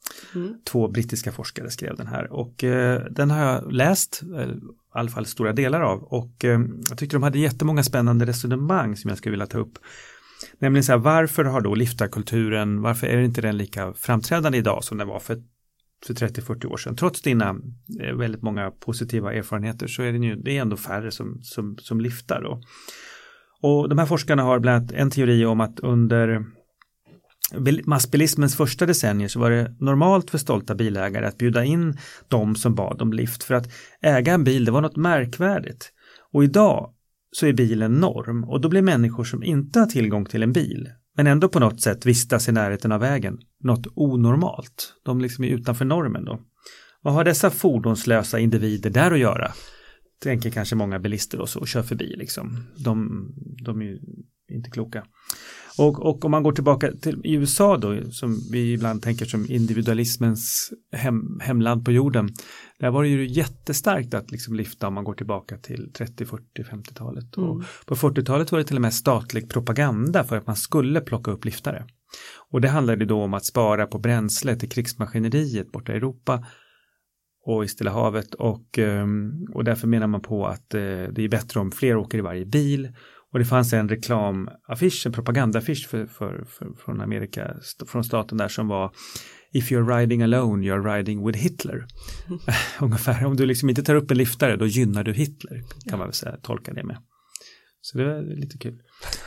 2 brittiska forskare skrev den här. Och den har jag läst, i alla fall stora delar av. Och jag tyckte de hade jättemånga spännande resonemang som jag skulle vilja ta upp. Nämligen så här, varför har då liftarkulturen, varför är inte den lika framträdande idag som den var för 30-40 år sedan? Trots dina väldigt många positiva erfarenheter så är det är ändå färre som liftar då. Och de här forskarna har bland annat en teori om att under massbilismens första decennier så var det normalt för stolta bilägare att bjuda in de som bad om lift, för att äga en bil, det var något märkvärdigt. Och idag så är bilen norm, och då blir människor som inte har tillgång till en bil men ändå på något sätt vistas i närheten av vägen något onormalt. De liksom är utanför normen då. Vad har dessa fordonslösa individer där att göra? Tänker kanske många bilister och kör förbi liksom. De är ju inte kloka. Och om man går tillbaka till USA då, som vi ibland tänker som individualismens hemland på jorden, där var det ju jättestarkt att liksom lyfta om man går tillbaka till 30, 40, 50-talet. Och på 40-talet var det till och med statlig propaganda för att man skulle plocka upp liftare. Och det handlade då om att spara på bränsle till krigsmaskineriet borta i Europa och i Stilla havet, och därför menar man på att det är bättre om fler åker i varje bil. Och det fanns en reklamaffisch, en propagandaaffisch från Amerika, från staten där, som var "If you're riding alone, you're riding with Hitler." Ungefär, om du liksom inte tar upp en liftare, då gynnar du Hitler, kan man väl säga, tolka det med. Så det var lite kul.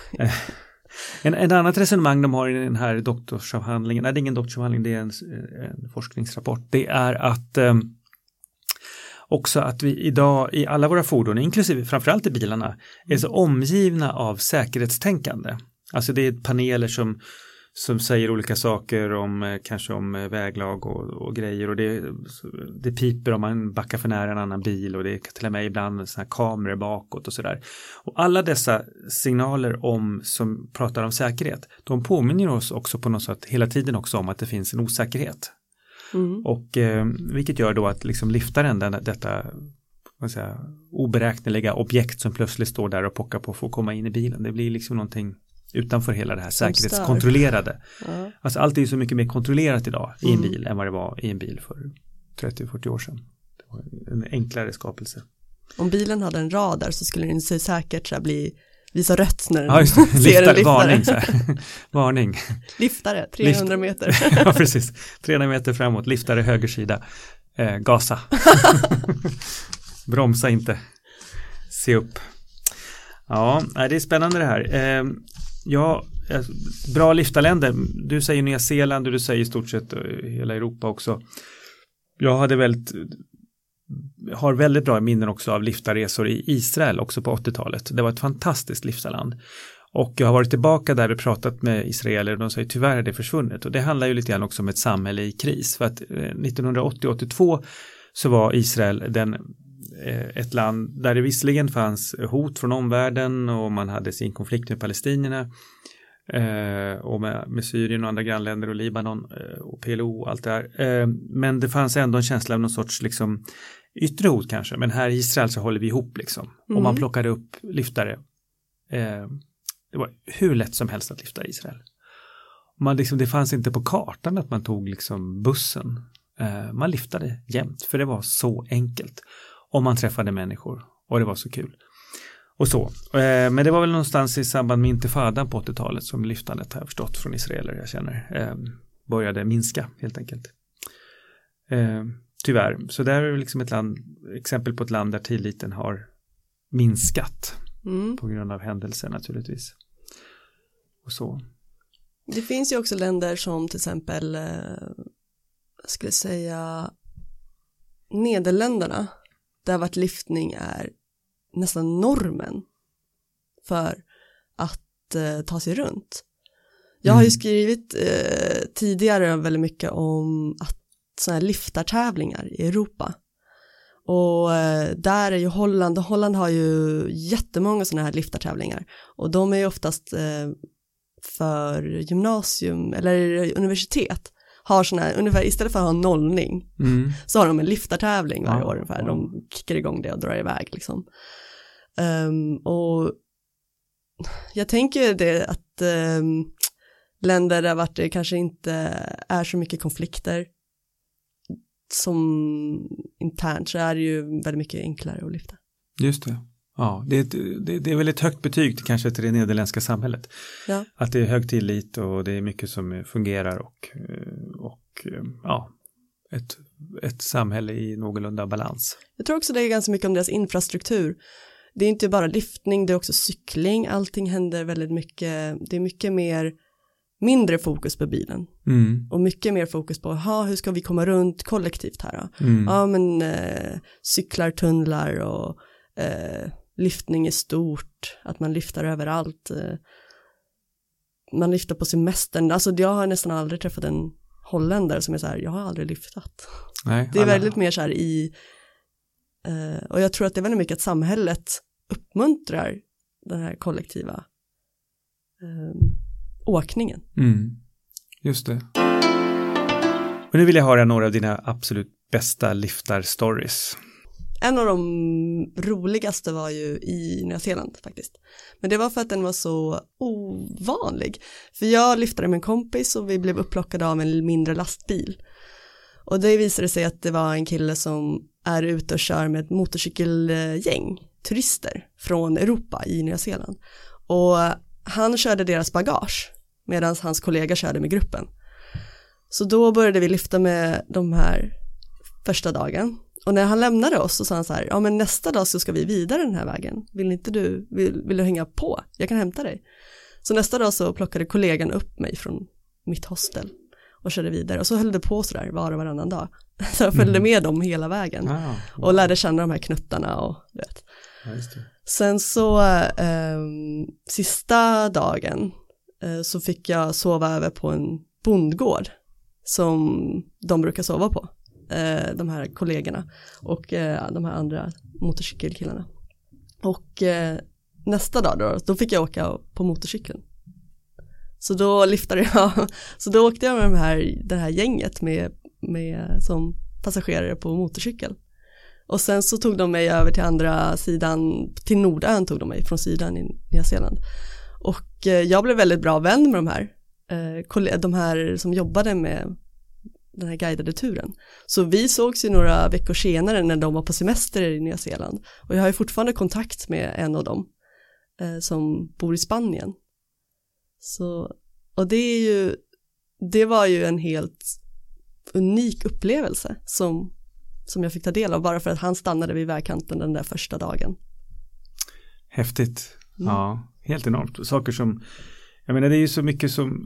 En annat resonemang de har i den här doktorsavhandlingen, nej det är ingen doktorsavhandling, det är en forskningsrapport, det är att också att vi idag i alla våra fordon, inklusive framförallt i bilarna, är så omgivna av säkerhetstänkande. Alltså det är paneler som säger olika saker om kanske om väglag och grejer, och det piper om man backar för nära en annan bil, och det är till och med ibland såna här kameror bakåt och sådär. Och alla dessa signaler som pratar om säkerhet, de påminner oss också på något sätt hela tiden också om att det finns en osäkerhet. Och vilket gör då att liksom liftaren, detta oberäkneliga objekt som plötsligt står där och pockar på för att komma in i bilen, det blir liksom någonting utanför hela det här säkerhetskontrollerade. Alltså allt är ju så mycket mer kontrollerat idag i en bil än vad det var i en bil för 30-40 år sedan. Det var en enklare skapelse. Om bilen hade en radar så skulle den säkert så här visa rött när den ser en liftare. Varning, så här. Varning. Liftare, 300 meter. Ja, precis. 300 meter framåt, liftare höger sida. Gasa. Bromsa inte. Se upp. Ja, det är spännande det här. Ja, bra liftarländer. Du säger Nya Zeeland och du säger i stort sett hela Europa också. Jag har väldigt bra minnen också av liftarresor i Israel också på 80-talet. Det var ett fantastiskt liftarland. Och jag har varit tillbaka där och pratat med israeler och de säger tyvärr är det försvunnet. Och det handlar ju lite grann också om ett samhälle i kris. För att 1980-82 så var Israel ett land där det visserligen fanns hot från omvärlden och man hade sin konflikt med palestinierna och med Syrien och andra grannländer och Libanon och PLO och allt det här. Men det fanns ändå en känsla av någon sorts liksom yttre hot kanske. Men här i Israel så håller vi ihop liksom. Och man plockade upp liftare. Det var hur lätt som helst att lyfta i Israel. Det fanns inte på kartan att man tog liksom bussen. Man lyftade jämt för det var så enkelt. Och man träffade människor och det var så kul. Och så. Men det var väl någonstans i samband med intifadan på 80-talet som lyftandet har jag förstått från israeler jag känner började minska helt enkelt. Tyvärr. Så där är det liksom exempel på ett land där tilliten har minskat på grund av händelser naturligtvis. Och så. Det finns ju också länder som till exempel skulle jag säga Nederländerna där vart lyftning är nästan normen för att ta sig runt. Jag har ju skrivit tidigare väldigt mycket om att sådana här liftartävlingar i Europa. Och där är ju Holland har ju jättemånga sådana här liftartävlingar. Och de är ju oftast för gymnasium eller universitet. Har sådana här, ungefär istället för att ha nollning så har de en liftartävling varje år ungefär. De kickar igång det och drar iväg liksom. Och jag tänker det att länder där vart det kanske inte är så mycket konflikter som internt så är det ju väldigt mycket enklare att lyfta. Just det. Ja, det är väl ett högt betyg kanske till det nederländska samhället. Ja. Att det är hög tillit och det är mycket som fungerar och ett samhälle i någorlunda balans. Jag tror också det är ganska mycket om deras infrastruktur. Det är inte bara lyftning, det är också cykling. Allting händer väldigt mycket. Det är mycket mindre fokus på bilen. Och mycket mer fokus på hur ska vi komma runt kollektivt här då? Ja, men cyklar, tunnlar och lyftning är stort. Att man lyfter överallt. Man lyfter på semestern. Alltså jag har nästan aldrig träffat en holländare som är så här, jag har aldrig lyftat. Nej, det är väldigt mer så här och jag tror att det är väldigt mycket att samhället uppmuntrar den här kollektiva åkningen. Just det. Och nu vill jag höra några av dina absolut bästa liftar-stories. En av de roligaste var ju i Nya Zeeland faktiskt. Men det var för att den var så ovanlig. För jag lyftade med en kompis och vi blev upplockade av en mindre lastbil. Och det visade sig att det var en kille som är ute och kör med ett motorcykelgäng, turister från Europa i Nya Zeeland. Och han körde deras bagage medan hans kollega körde med gruppen. Så då började vi lyfta med de här första dagen. Och när han lämnade oss så sa han så här, ja men nästa dag så ska vi vidare den här vägen. Vill du hänga på? Jag kan hämta dig. Så nästa dag så plockade kollegan upp mig från mitt hostel och körde vidare. Och så höll det på sådär var och varannan dag. Så jag följde med dem hela vägen. Och lärde känna de här knuttarna och du vet. Ja, just det. Sen så sista dagen så fick jag sova över på en bondgård som de brukar sova på. De här kollegorna och de här andra motorcykelkillarna. Och nästa dag då fick jag åka på motorcykeln. Så då lyftade jag, så då åkte jag med det här gänget med som passagerare på motorcykel. Och sen så tog de mig över till andra sidan, till Nordön tog de mig från sidan i Nya Zeeland. Och jag blev väldigt bra vän med de här som jobbade med den här guidade turen. Så vi sågs ju några veckor senare när de var på semester i Nya Zeeland. Och jag har ju fortfarande kontakt med en av dem som bor i Spanien. Så, och det var ju en helt unik upplevelse som jag fick ta del av bara för att han stannade vid vägkanten den där första dagen. Häftigt. Ja, helt enormt. Saker som, jag menar det är ju så mycket som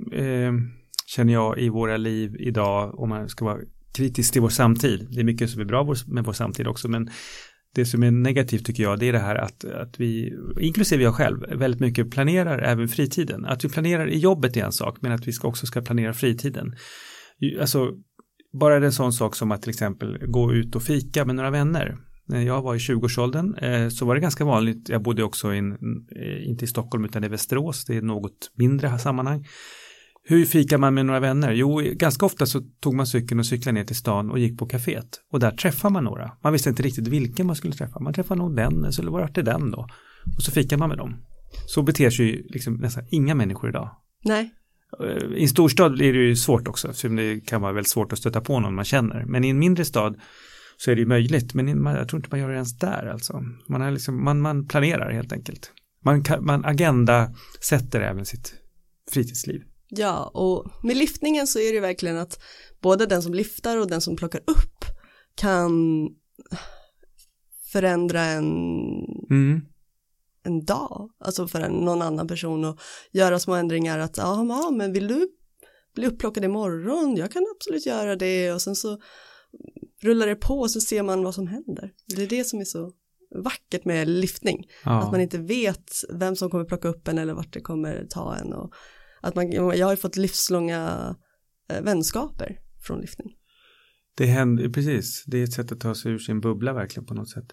känner jag i våra liv idag, om man ska vara kritisk till vår samtid. Det är mycket som är bra med vår samtid också, men det som är negativt tycker jag, det är det här att vi, inklusive jag själv, väldigt mycket planerar även fritiden. Att vi planerar i jobbet är en sak, men att vi också ska planera fritiden. Alltså, bara en sån sak som att till exempel gå ut och fika med några vänner. När jag var i 20-årsåldern så var det ganska vanligt, jag bodde också inte i Stockholm utan i Västerås, det är något mindre sammanhang. Hur fikar man med några vänner? Jo, ganska ofta så tog man cykeln och cyklade ner till stan och gick på kaféet. Och där träffar man några. Man visste inte riktigt vilken man skulle träffa. Man träffade nog den, så var det den då. Och så fikar man med dem. Så beter sig ju liksom nästan inga människor idag. Nej. I en storstad är det ju svårt också, eftersom det kan vara väldigt svårt att stöta på någon man känner. Men i en mindre stad så är det ju möjligt. Men jag tror inte man gör det ens där alltså. Man planerar helt enkelt. Man agenda sätter även sitt fritidsliv. Ja, och med liftningen så är det verkligen att både den som lyfter och den som plockar upp kan förändra en dag, alltså för någon annan person och göra små ändringar att men vill du bli upplockad imorgon? Jag kan absolut göra det och sen så rullar det på och så ser man vad som händer. Det är det som är så vackert med liftning, att man inte vet vem som kommer plocka upp en eller vart det kommer ta en och att jag har fått livslånga vänskaper från lyftning. Det händer, precis. Det är ett sätt att ta sig ur sin bubbla verkligen på något sätt.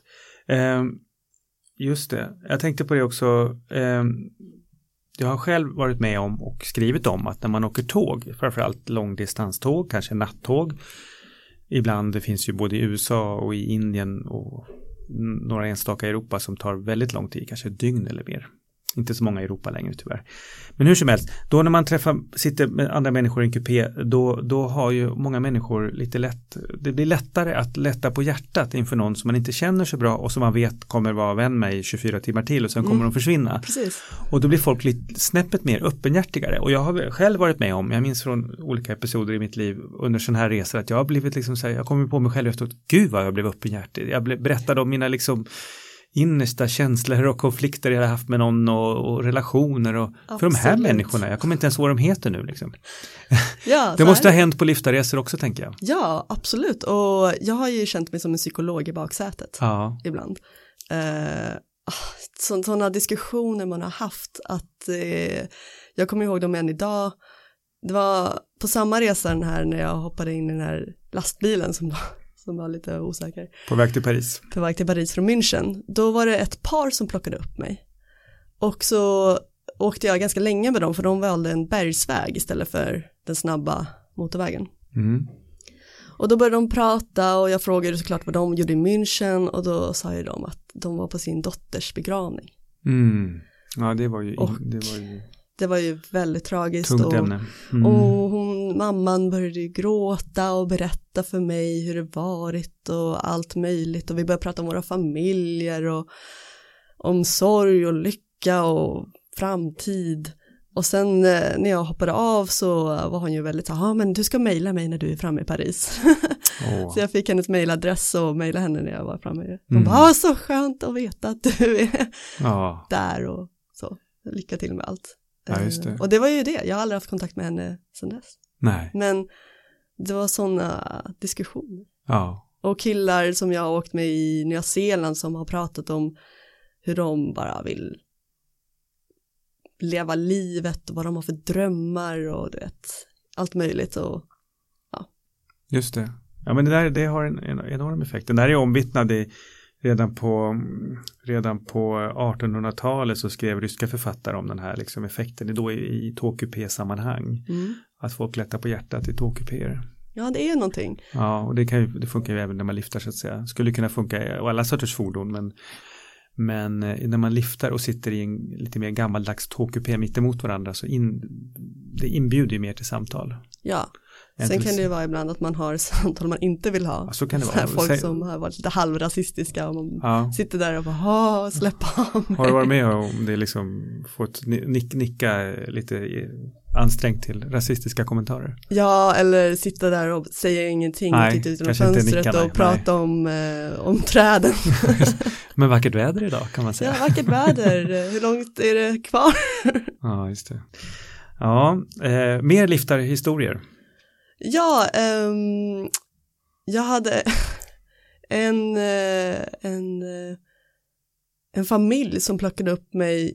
Just det. Jag tänkte på det också. Jag har själv varit med om och skrivit om att när man åker tåg, framförallt långdistanståg, kanske nattåg. Ibland det finns ju både i USA och i Indien och några enstaka i Europa som tar väldigt lång tid, kanske ett dygn eller mer. Inte så många i Europa längre tyvärr. Men hur som helst, då när man sitter med andra människor i en kupé, då har ju många människor det blir lättare att lätta på hjärtat inför någon som man inte känner så bra och som man vet kommer vara vän med i 24 timmar till och sen kommer de försvinna. Precis. Och då blir folk lite snäppet mer öppenhjärtigare. Och jag har själv varit med om, jag minns från olika episoder i mitt liv under sån här resor att jag har blivit liksom så här, jag kommer på mig själv efteråt, gud vad jag blev öppenhjärtig. Jag berättade om mina liksom innersta känslor och konflikter jag har haft med någon och relationer och för de här människorna, jag kommer inte ens ihåg vad de heter nu liksom. Ja, det måste ha hänt på liftarresor också tänker jag. Ja, absolut, och jag har ju känt mig som en psykolog i baksätet ibland. Sådana diskussioner man har haft att jag kommer ihåg dem än idag. Det var på samma resa den här när jag hoppade in i den här lastbilen som var lite osäker. På väg till Paris. På väg till Paris från München. Då var det ett par som plockade upp mig. Och så åkte jag ganska länge med dem för de valde en bergsväg istället för den snabba motorvägen. Mm. Och då började de prata och jag frågade såklart vad de gjorde i München och då sa ju de att de var på sin dotters begravning. Mm. Ja, det var ju väldigt tragiskt. Tungt ämne. Och mamman började ju gråta och berätta för mig hur det varit och allt möjligt. Och vi började prata om våra familjer och om sorg och lycka och framtid. Och sen när jag hoppade av så var hon ju väldigt så men du ska mejla mig när du är framme i Paris. Så jag fick hennes mejladress och mejlade henne när jag var framme. Hon bara, så skönt att veta att du är där och så. Lycka till med allt. Ja, just det. Och det var ju det, jag har aldrig haft kontakt med henne sedan dess. Nej. Men det var sådana diskussioner. Ja. Och killar som jag har åkt med i Nya Zeeland som har pratat om hur de bara vill leva livet och vad de har för drömmar och du vet, allt möjligt. Och, Just det. Ja, men det har en enorm effekt. Den där är omvittnad redan på 1800-talet så skrev ryska författare om den här liksom effekten då i tågkupé-sammanhang. Att folk lättar på hjärtat i tågkupéer. Ja, det är någonting. Ja, och det funkar ju även när man liftar så att säga. Skulle kunna funka i alla sorters fordon, men när man liftar och sitter i en lite mer gammaldags tågkupé mitt emot varandra så det inbjuder ju mer till samtal. Ja. Sen kan det ju vara ibland att man har samtal man inte vill ha. Ja, så kan det vara. Folk som har varit lite halvrasistiska och man sitter där och bara släppa av mig. Har du varit med om det liksom fått nicka lite ansträngt till rasistiska kommentarer? Ja, eller sitta där och säga ingenting och titta ut genom fönstret och prata om träden. Men vackert väder idag kan man säga. Ja, vackert väder. Hur långt är det kvar? Ja, just det. Ja, mer liftarhistorier. Ja, jag hade en familj som plockade upp mig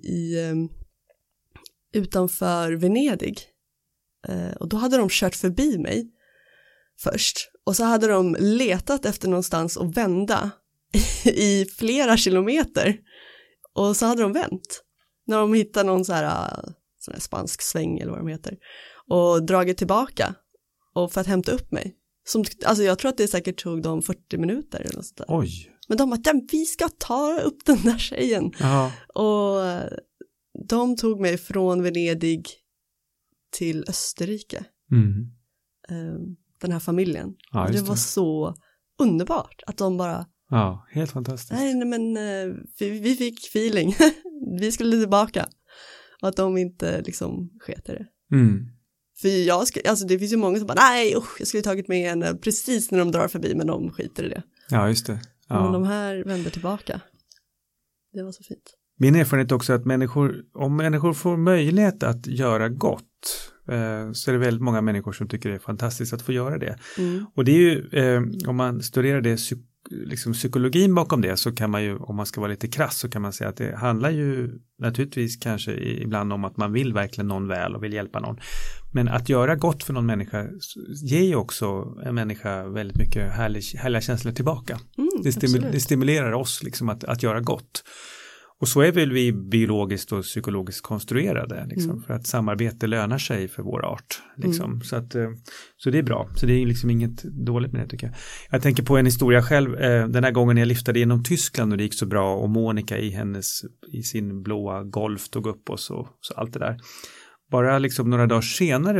utanför Venedig. Och då hade de kört förbi mig först. Och så hade de letat efter någonstans att vända i flera kilometer. Och så hade de vänt. När de hittade någon sån här spansk sväng eller vad de heter. Och dragit tillbaka. Och för att hämta upp mig. Alltså jag tror att det säkert tog dem 40 minuter eller något sådär. Oj. Men de bara, vi ska ta upp den där tjejen. Aha. Och de tog mig från Venedig till Österrike. Den här familjen. Ja, det var så underbart att de bara... Ja, helt fantastiskt. Nej men vi fick feeling. Vi skulle tillbaka. Och att de inte liksom sket i det. För det finns ju många som bara, nej jag skulle tagit med henne precis när de drar förbi, men de skiter i det. Ja, just det. Ja. Men de här vänder tillbaka. Det var så fint. Min erfarenhet också är att om människor får möjlighet att göra gott så är det väldigt många människor som tycker det är fantastiskt att få göra det. Och det är ju, om man studerar det liksom psykologin bakom det, så kan man ju, om man ska vara lite krass, så kan man säga att det handlar ju naturligtvis kanske ibland om att man vill verkligen någon väl och vill hjälpa någon. Men att göra gott för någon människa ger ju också en människa väldigt mycket härliga känslor tillbaka. Det stimulerar oss liksom att göra gott. Och så är väl vi biologiskt och psykologiskt konstruerade liksom, för att samarbete lönar sig för vår art. Liksom. Så det är bra. Så det är liksom inget dåligt med det tycker jag. Jag tänker på en historia själv. Den här gången jag lyftade genom Tyskland och det gick så bra och Monica i sin blåa Golf tog upp oss och så allt det där. Bara liksom några dagar senare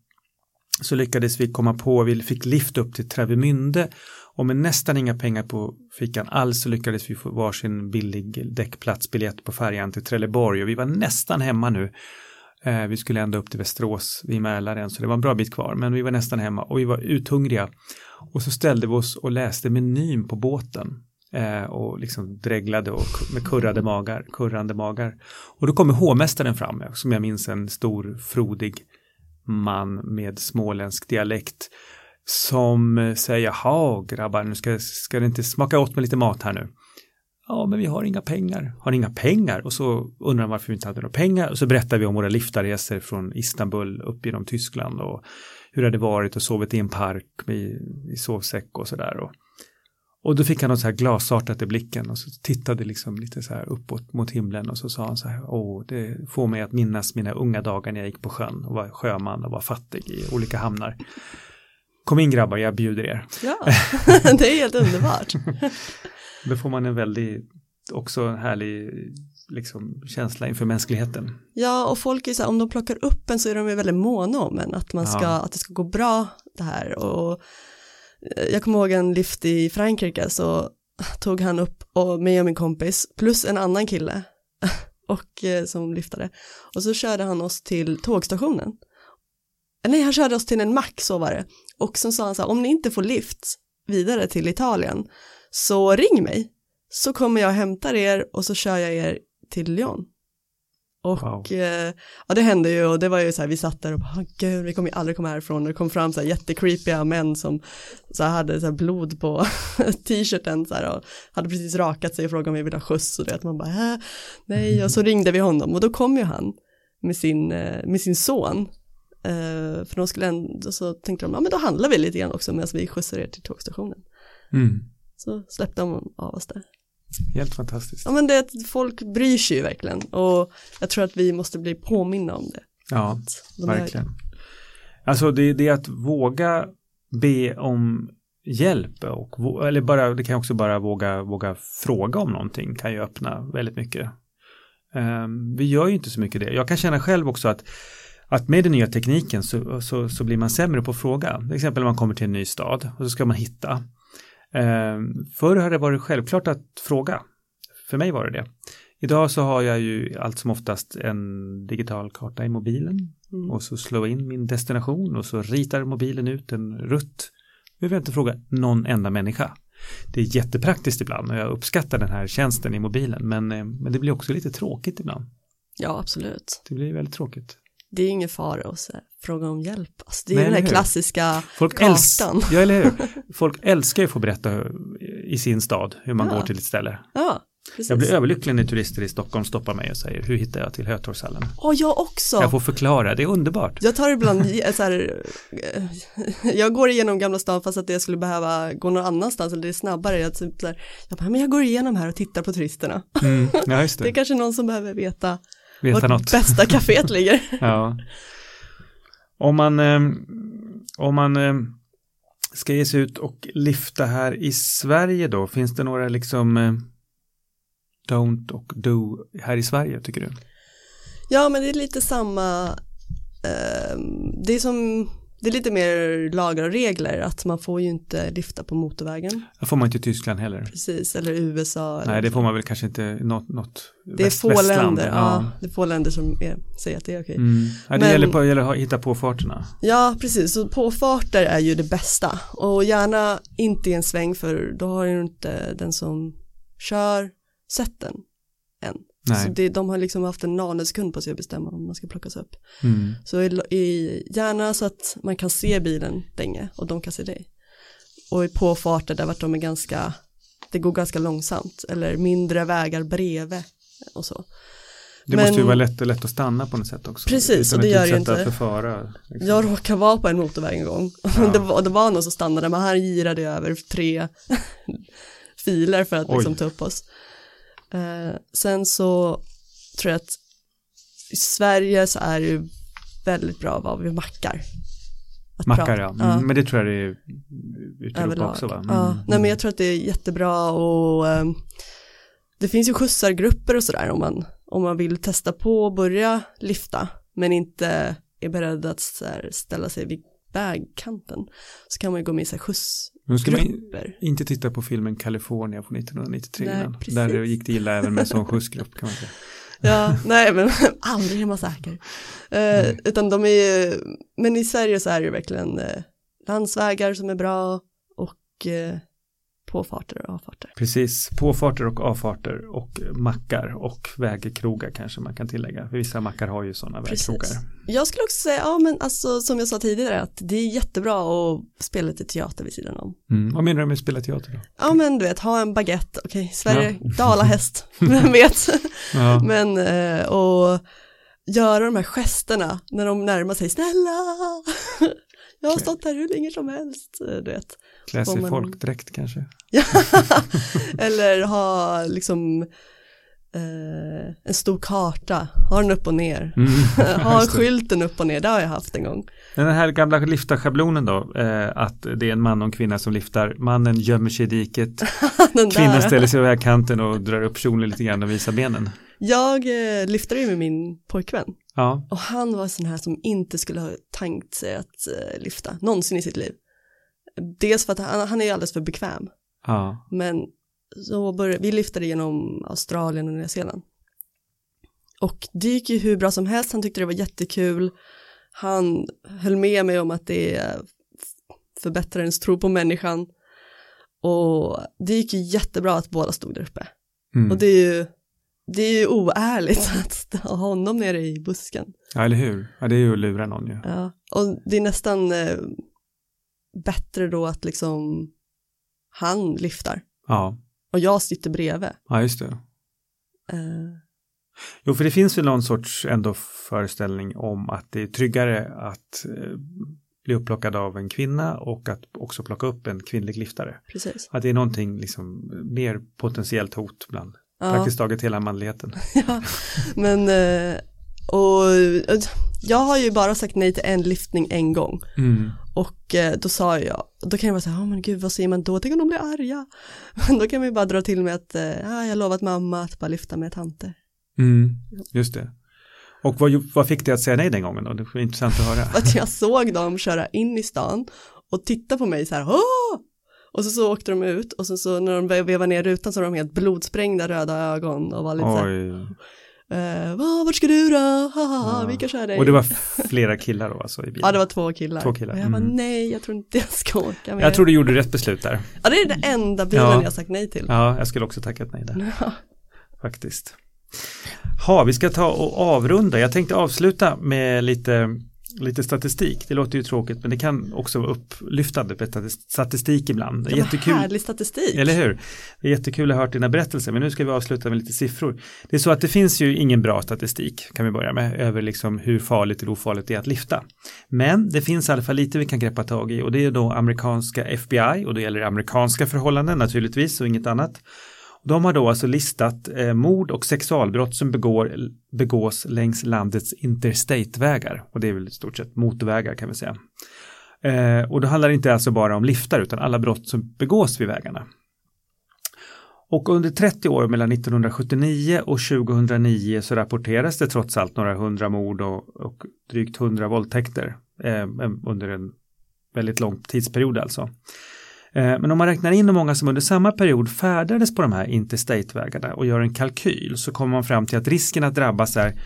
så lyckades vi komma på, vi fick lift upp till Travemünde och med nästan inga pengar på fickan alls så lyckades vi få varsin billig däckplatsbiljett på färjan till Trelleborg och vi var nästan hemma nu. Vi skulle ända upp till Västerås vid Mälaren så det var en bra bit kvar men vi var nästan hemma och vi var uthungriga och så ställde vi oss och läste menyn på båten och liksom dreglade och med kurrande magar och då kommer hovmästaren fram som jag minns en stor frodig man med småländsk dialekt som säger, jaha grabbar, nu ska det inte smaka åt med lite mat här nu. Ja, men vi har inga pengar. Har ni inga pengar? Och så undrar man varför vi inte hade några pengar. Och så berättar vi om våra liftarresor från Istanbul upp genom Tyskland och hur det hade varit och sovit i en park i sovsäck och sådär. Och då fick han något så här glasartat i blicken och så tittade liksom lite så här uppåt mot himlen och så sa han så här, det får mig att minnas mina unga dagar när jag gick på sjön och var sjöman och var fattig i olika hamnar. Kom in grabbar, jag bjuder er. Ja, det är helt underbart. Då får man en väldigt också härlig liksom, känsla inför mänskligheten. Ja, och folk är så här, om de plockar upp en så är de ju väldigt måna om en, att det ska gå bra det här. Och jag kommer ihåg en lift i Frankrike så tog han upp mig och min kompis plus en annan kille och som liftade. Och så körde han oss till tågstationen. Nej, han körde oss till en mack, så var det. Och så sa han så här, om ni inte får lift vidare till Italien så ring mig. Så kommer jag och hämtar er och så kör jag er till Lyon. Och wow. Ja, det hände ju och det var ju så här, vi satt där och bara, gud, vi kommer ju aldrig komma härifrån. Och det kom fram så här jättecreepiga män som så här, hade så här blod på t-shirten så här, och hade precis rakat sig och frågade om vi ville ha skjuts och det. Man bara, nej. Och så ringde vi honom och då kom ju han med sin son. För de skulle ändå, så tänkte de, ja men då handlar vi lite grann också medan vi skjutsar er till tågstationen. Så släppte de av oss där. Helt fantastiskt. Ja men folk bryr sig ju verkligen och jag tror att vi måste bli påminna om det. Ja, verkligen. Alltså det är att våga be om hjälp eller bara, det kan också bara våga fråga om någonting kan ju öppna väldigt mycket. Vi gör ju inte så mycket det. Jag kan känna själv också att med den nya tekniken så blir man sämre på att fråga. Till exempel när man kommer till en ny stad och så ska man hitta. Förr har det varit självklart att fråga. För mig var det. Idag så har jag ju allt som oftast en digital karta i mobilen och så slår in min destination och så ritar mobilen ut en rutt. Jag vill inte fråga någon enda människa. Det är jättepraktiskt ibland och jag uppskattar den här tjänsten i mobilen men det blir också lite tråkigt ibland. Ja, absolut. Det blir väldigt tråkigt. Det är ingen fara att fråga om hjälp. Alltså, det är den här klassiska kartan. Ja, eller hur? Folk älskar ju att få berätta i sin stad hur man går till ett ställe. Ja, precis. Jag blir överlycklig när turister i Stockholm stoppar mig och säger, hur hittar jag till Hötorgshallen? Jag också. Jag får förklara, det är underbart. Jag tar ibland så här, jag går igenom Gamla stan fast att jag skulle behöva gå någon annanstans eller det är snabbare. Men jag går igenom här och tittar på turisterna. Ja, just det. Det är kanske någon som behöver veta något. Vart bästa kaféet ligger. Ja. Om man ska ge sig ut och lifta här i Sverige då, finns det några liksom don't och do här i Sverige tycker du? Ja, men det är lite samma det är lite mer lagar och regler att man får ju inte lifta på motorvägen. Det får man inte i Tyskland heller. Precis, eller USA. Nej, det får man väl kanske inte något det är få länder, ja. Det är få länder som säger att det är okej. Ja, det gäller att hitta påfarterna. Ja, precis. Så påfarter är ju det bästa. Och gärna inte i en sväng för då har ju inte den som kör sett den än. Nej. Så de har liksom haft en nanosekund på sig att bestämma om man ska plockas upp. Så gärna så att man kan se bilen länge och de kan se dig. Och i påfarter där vart de är det går ganska långsamt eller mindre vägar bredvid och så. Det måste ju vara lätt att stanna på något sätt också. Precis, och det gör ju inte. Liksom. Jag råkade vara på en motorväg en gång. Ja. det var någon som stannade, men han girade över 3 filer för att liksom ta upp oss. Sen så tror jag att i Sverige så är det ju väldigt bra vad vi mackar. Mackar, ja. Men det tror jag det är ute i Europa också, va? Nej, men jag tror att det är jättebra, och det finns ju skjutsargrupper och sådär om man vill testa på att börja lyfta men inte är beredd att så här, ställa sig vid vägkanten, så kan man ju gå med i skjutsgrupper. Nu ska man inte titta på filmen California från 1993. Nej, där det gick det illa även med en sån skjutsgrupp, kan man säga. Ja, nej, men aldrig är man säker. Utan de är ju, men i Sverige så är det ju verkligen landsvägar som är bra, och påfarter och avfarter. Precis, påfarter och avfarter och mackar och vägkrogar kanske man kan tillägga. För vissa mackar har ju sådana vägkrogar. Jag skulle också säga, ja men alltså som jag sa tidigare, att det är jättebra att spela lite teater vid sidan om. Vad menar du med spela teater då? Ja men du vet, ha en baguette, okej, Sverige, dalahäst, vem vet. Ja. Men, och göra de här gesterna när de närmar sig, snälla, jag har stått här hur länge som helst, du vet. Klä sig folkdräkt kanske. Eller ha liksom en stor karta, ha den upp och ner, ha skylten upp och ner, det har jag haft en gång. Den här gamla liftarschablonen då, att det är en man och en kvinna som liftar, mannen gömmer sig i diket, kvinnan ställer sig över kanten och drar upp kjolen lite grann och visar benen. Jag liftade ju med min pojkvän. Ja. Och han var sån här som inte skulle ha tänkt sig att lyfta någonsin i sitt liv. Dels för att han är alldeles för bekväm. Ja. Men så vi lyftade genom Australien och Nya Zeeland. Och det gick ju hur bra som helst. Han tyckte det var jättekul. Han höll med mig om att det förbättrar ens tro på människan. Och det gick ju jättebra att båda stod där uppe. Och det är ju oärligt att ha honom nere i busken. Ja, eller hur? Ja, det är ju att lura någon ju. Ja, och det är nästan bättre då att liksom han lyftar. Ja. Och jag sitter bredvid. Ja, just det. Jo, för det finns väl någon sorts ändå föreställning om att det är tryggare att bli upplockad av en kvinna och att också plocka upp en kvinnlig liftare. Precis. Att det är någonting liksom mer potentiellt hot bland praktiskt taget hela manligheten. Ja, men och jag har ju bara sagt nej till en lyftning en gång. Och då sa jag, då kan jag bara säga, men gud, vad säger man då? Tänk om de blir arga. Men då kan man ju bara dra till med att jag har lovat mamma att bara lyfta med tanter. Just det. Och vad fick dig att säga nej den gången då? Det var intressant att höra. Att jag såg dem köra in i stan och titta på mig så här, åh! Och så åkte de ut, och så när de började veva ner rutan så var de helt blodsprängda, röda ögon och var lite så här, vart ska du då? Vi kan köra dig. Och det var flera killar då alltså i bilen? Ja, det var 2 killar. Och jag bara, nej, jag tror inte jag ska åka med. Jag tror du gjorde rätt beslut där. Ja, det är det enda bilen jag sagt nej till. Ja, jag skulle också tackat nej där. Faktiskt. Vi ska ta och avrunda. Jag tänkte avsluta med lite statistik. Det låter ju tråkigt, men det kan också vara upplyftande med statistik ibland. Det är jättekul. Härlig statistik. Eller hur? Det är jättekul att ha hört dina berättelser, men nu ska vi avsluta med lite siffror. Det är så att det finns ju ingen bra statistik, kan vi börja med, över liksom hur farligt eller ofarligt det är att lyfta. Men det finns i alla fall lite vi kan greppa tag i, och det är då amerikanska FBI, och det gäller amerikanska förhållanden naturligtvis och inget annat. De har då alltså listat mord och sexualbrott som begås längs landets interstate-vägar. Och det är väl i stort sett motorvägar kan vi säga. Och det handlar inte alltså bara om liftar utan alla brott som begås vid vägarna. Och under 30 år mellan 1979 och 2009 så rapporteras det trots allt några 100 mord och drygt 100 våldtäkter under en väldigt lång tidsperiod alltså. Men om man räknar in hur många som under samma period färdades på de här interstate-vägarna och gör en kalkyl så kommer man fram till att risken att drabbas är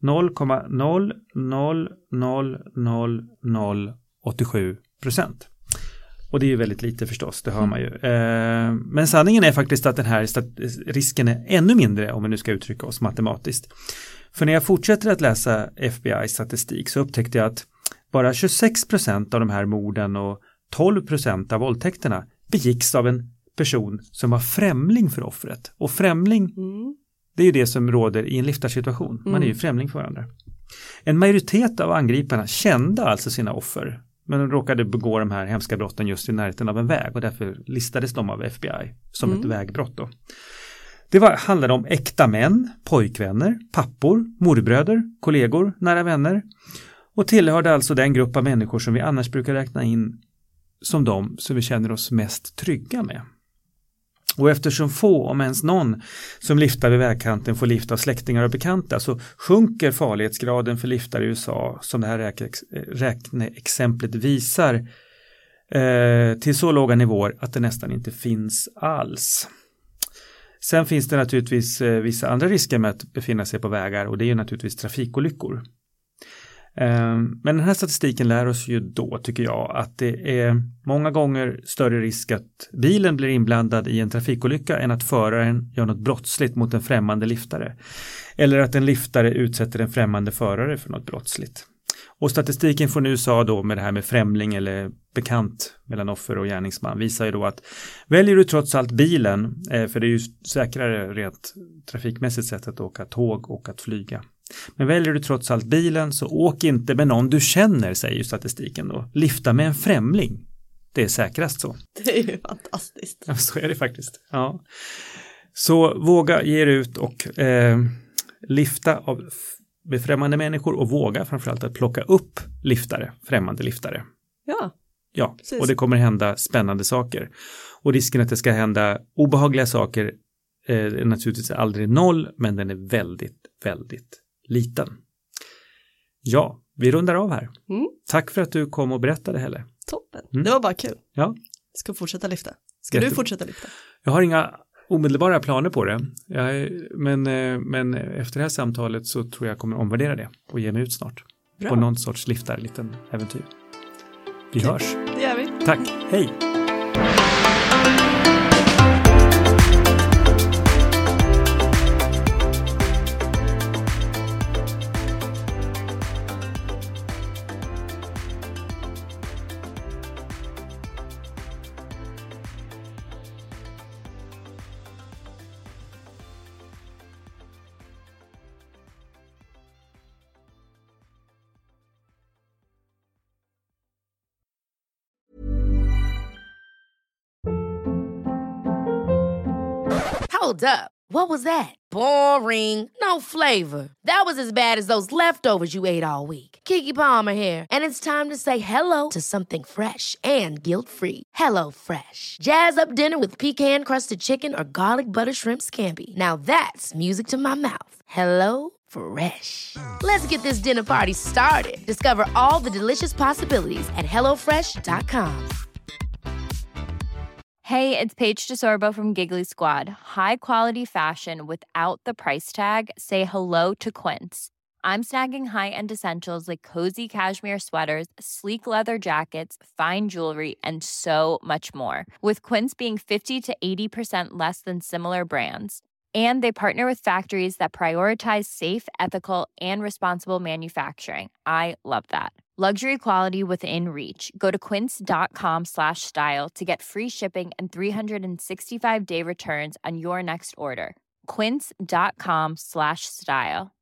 0,0000087%. Och det är ju väldigt lite förstås, det hör man ju. Men sanningen är faktiskt att den här risken är ännu mindre om vi nu ska uttrycka oss matematiskt. För när jag fortsätter att läsa FBI-statistik så upptäckte jag att bara 26% av de här morden och 12% av våldtäkterna begicks av en person som var främling för offret. Och främling, det är ju det som råder i en liftarsituation. Man är ju främling för varandra. En majoritet av angriparna kände alltså sina offer. Men de råkade begå de här hemska brotten just i närheten av en väg. Och därför listades de av FBI som ett vägbrott då. handlade om äkta män, pojkvänner, pappor, morbröder, kollegor, nära vänner och tillhörde alltså den grupp av människor som vi annars brukar räkna in som de som vi känner oss mest trygga med. Och eftersom få, om ens någon, som liftar vid vägkanten får lift av släktingar och bekanta så sjunker farlighetsgraden för liftar i USA, som det här räkneexemplet visar, till så låga nivåer att det nästan inte finns alls. Sen finns det naturligtvis vissa andra risker med att befinna sig på vägar och det är ju naturligtvis trafikolyckor. Men den här statistiken lär oss ju då, tycker jag, att det är många gånger större risk att bilen blir inblandad i en trafikolycka än att föraren gör något brottsligt mot en främmande liftare. Eller att en liftare utsätter en främmande förare för något brottsligt. Och statistiken från USA då med det här med främling eller bekant mellan offer och gärningsman visar ju då att väljer du trots allt bilen, för det är ju säkrare rent trafikmässigt sätt att åka tåg och att flyga. Men väljer du trots allt bilen så åk inte med någon du känner, säger ju statistiken då. Lifta med en främling. Det är säkrast så. Det är ju fantastiskt. Ja, så är det faktiskt. Ja. Så våga ge er ut och lifta med främmande människor och våga framförallt att plocka upp främmande liftare. Ja, precis. Och det kommer hända spännande saker. Och risken att det ska hända obehagliga saker är naturligtvis aldrig noll, men den är väldigt, väldigt liten. Ja, vi rundar av här. Tack för att du kom och berättade, Helle. Toppen, det var bara kul. Ja. Ska fortsätta lyfta. Ska du fortsätta lyfta? Jag har inga omedelbara planer på det. Men efter det här samtalet så tror jag kommer omvärdera det och ge mig ut snart. Bra. På någon sorts liten äventyr. Vi hörs. Det gör vi. Tack, hej! Hold up. What was that? Boring. No flavor. That was as bad as those leftovers you ate all week. Keke Palmer here, and it's time to say hello to something fresh and guilt-free. Hello Fresh. Jazz up dinner with pecan-crusted chicken or garlic butter shrimp scampi. Now that's music to my mouth. Hello Fresh. Let's get this dinner party started. Discover all the delicious possibilities at hellofresh.com. Hey, it's Paige DeSorbo from Giggly Squad. High quality fashion without the price tag. Say hello to Quince. I'm snagging high-end essentials like cozy cashmere sweaters, sleek leather jackets, fine jewelry, and so much more. With Quince being 50 to 80% less than similar brands. And they partner with factories that prioritize safe, ethical, and responsible manufacturing. I love that. Luxury quality within reach. Go to quince.com/style to get free shipping and 365-day returns on your next order. Quince.com/style.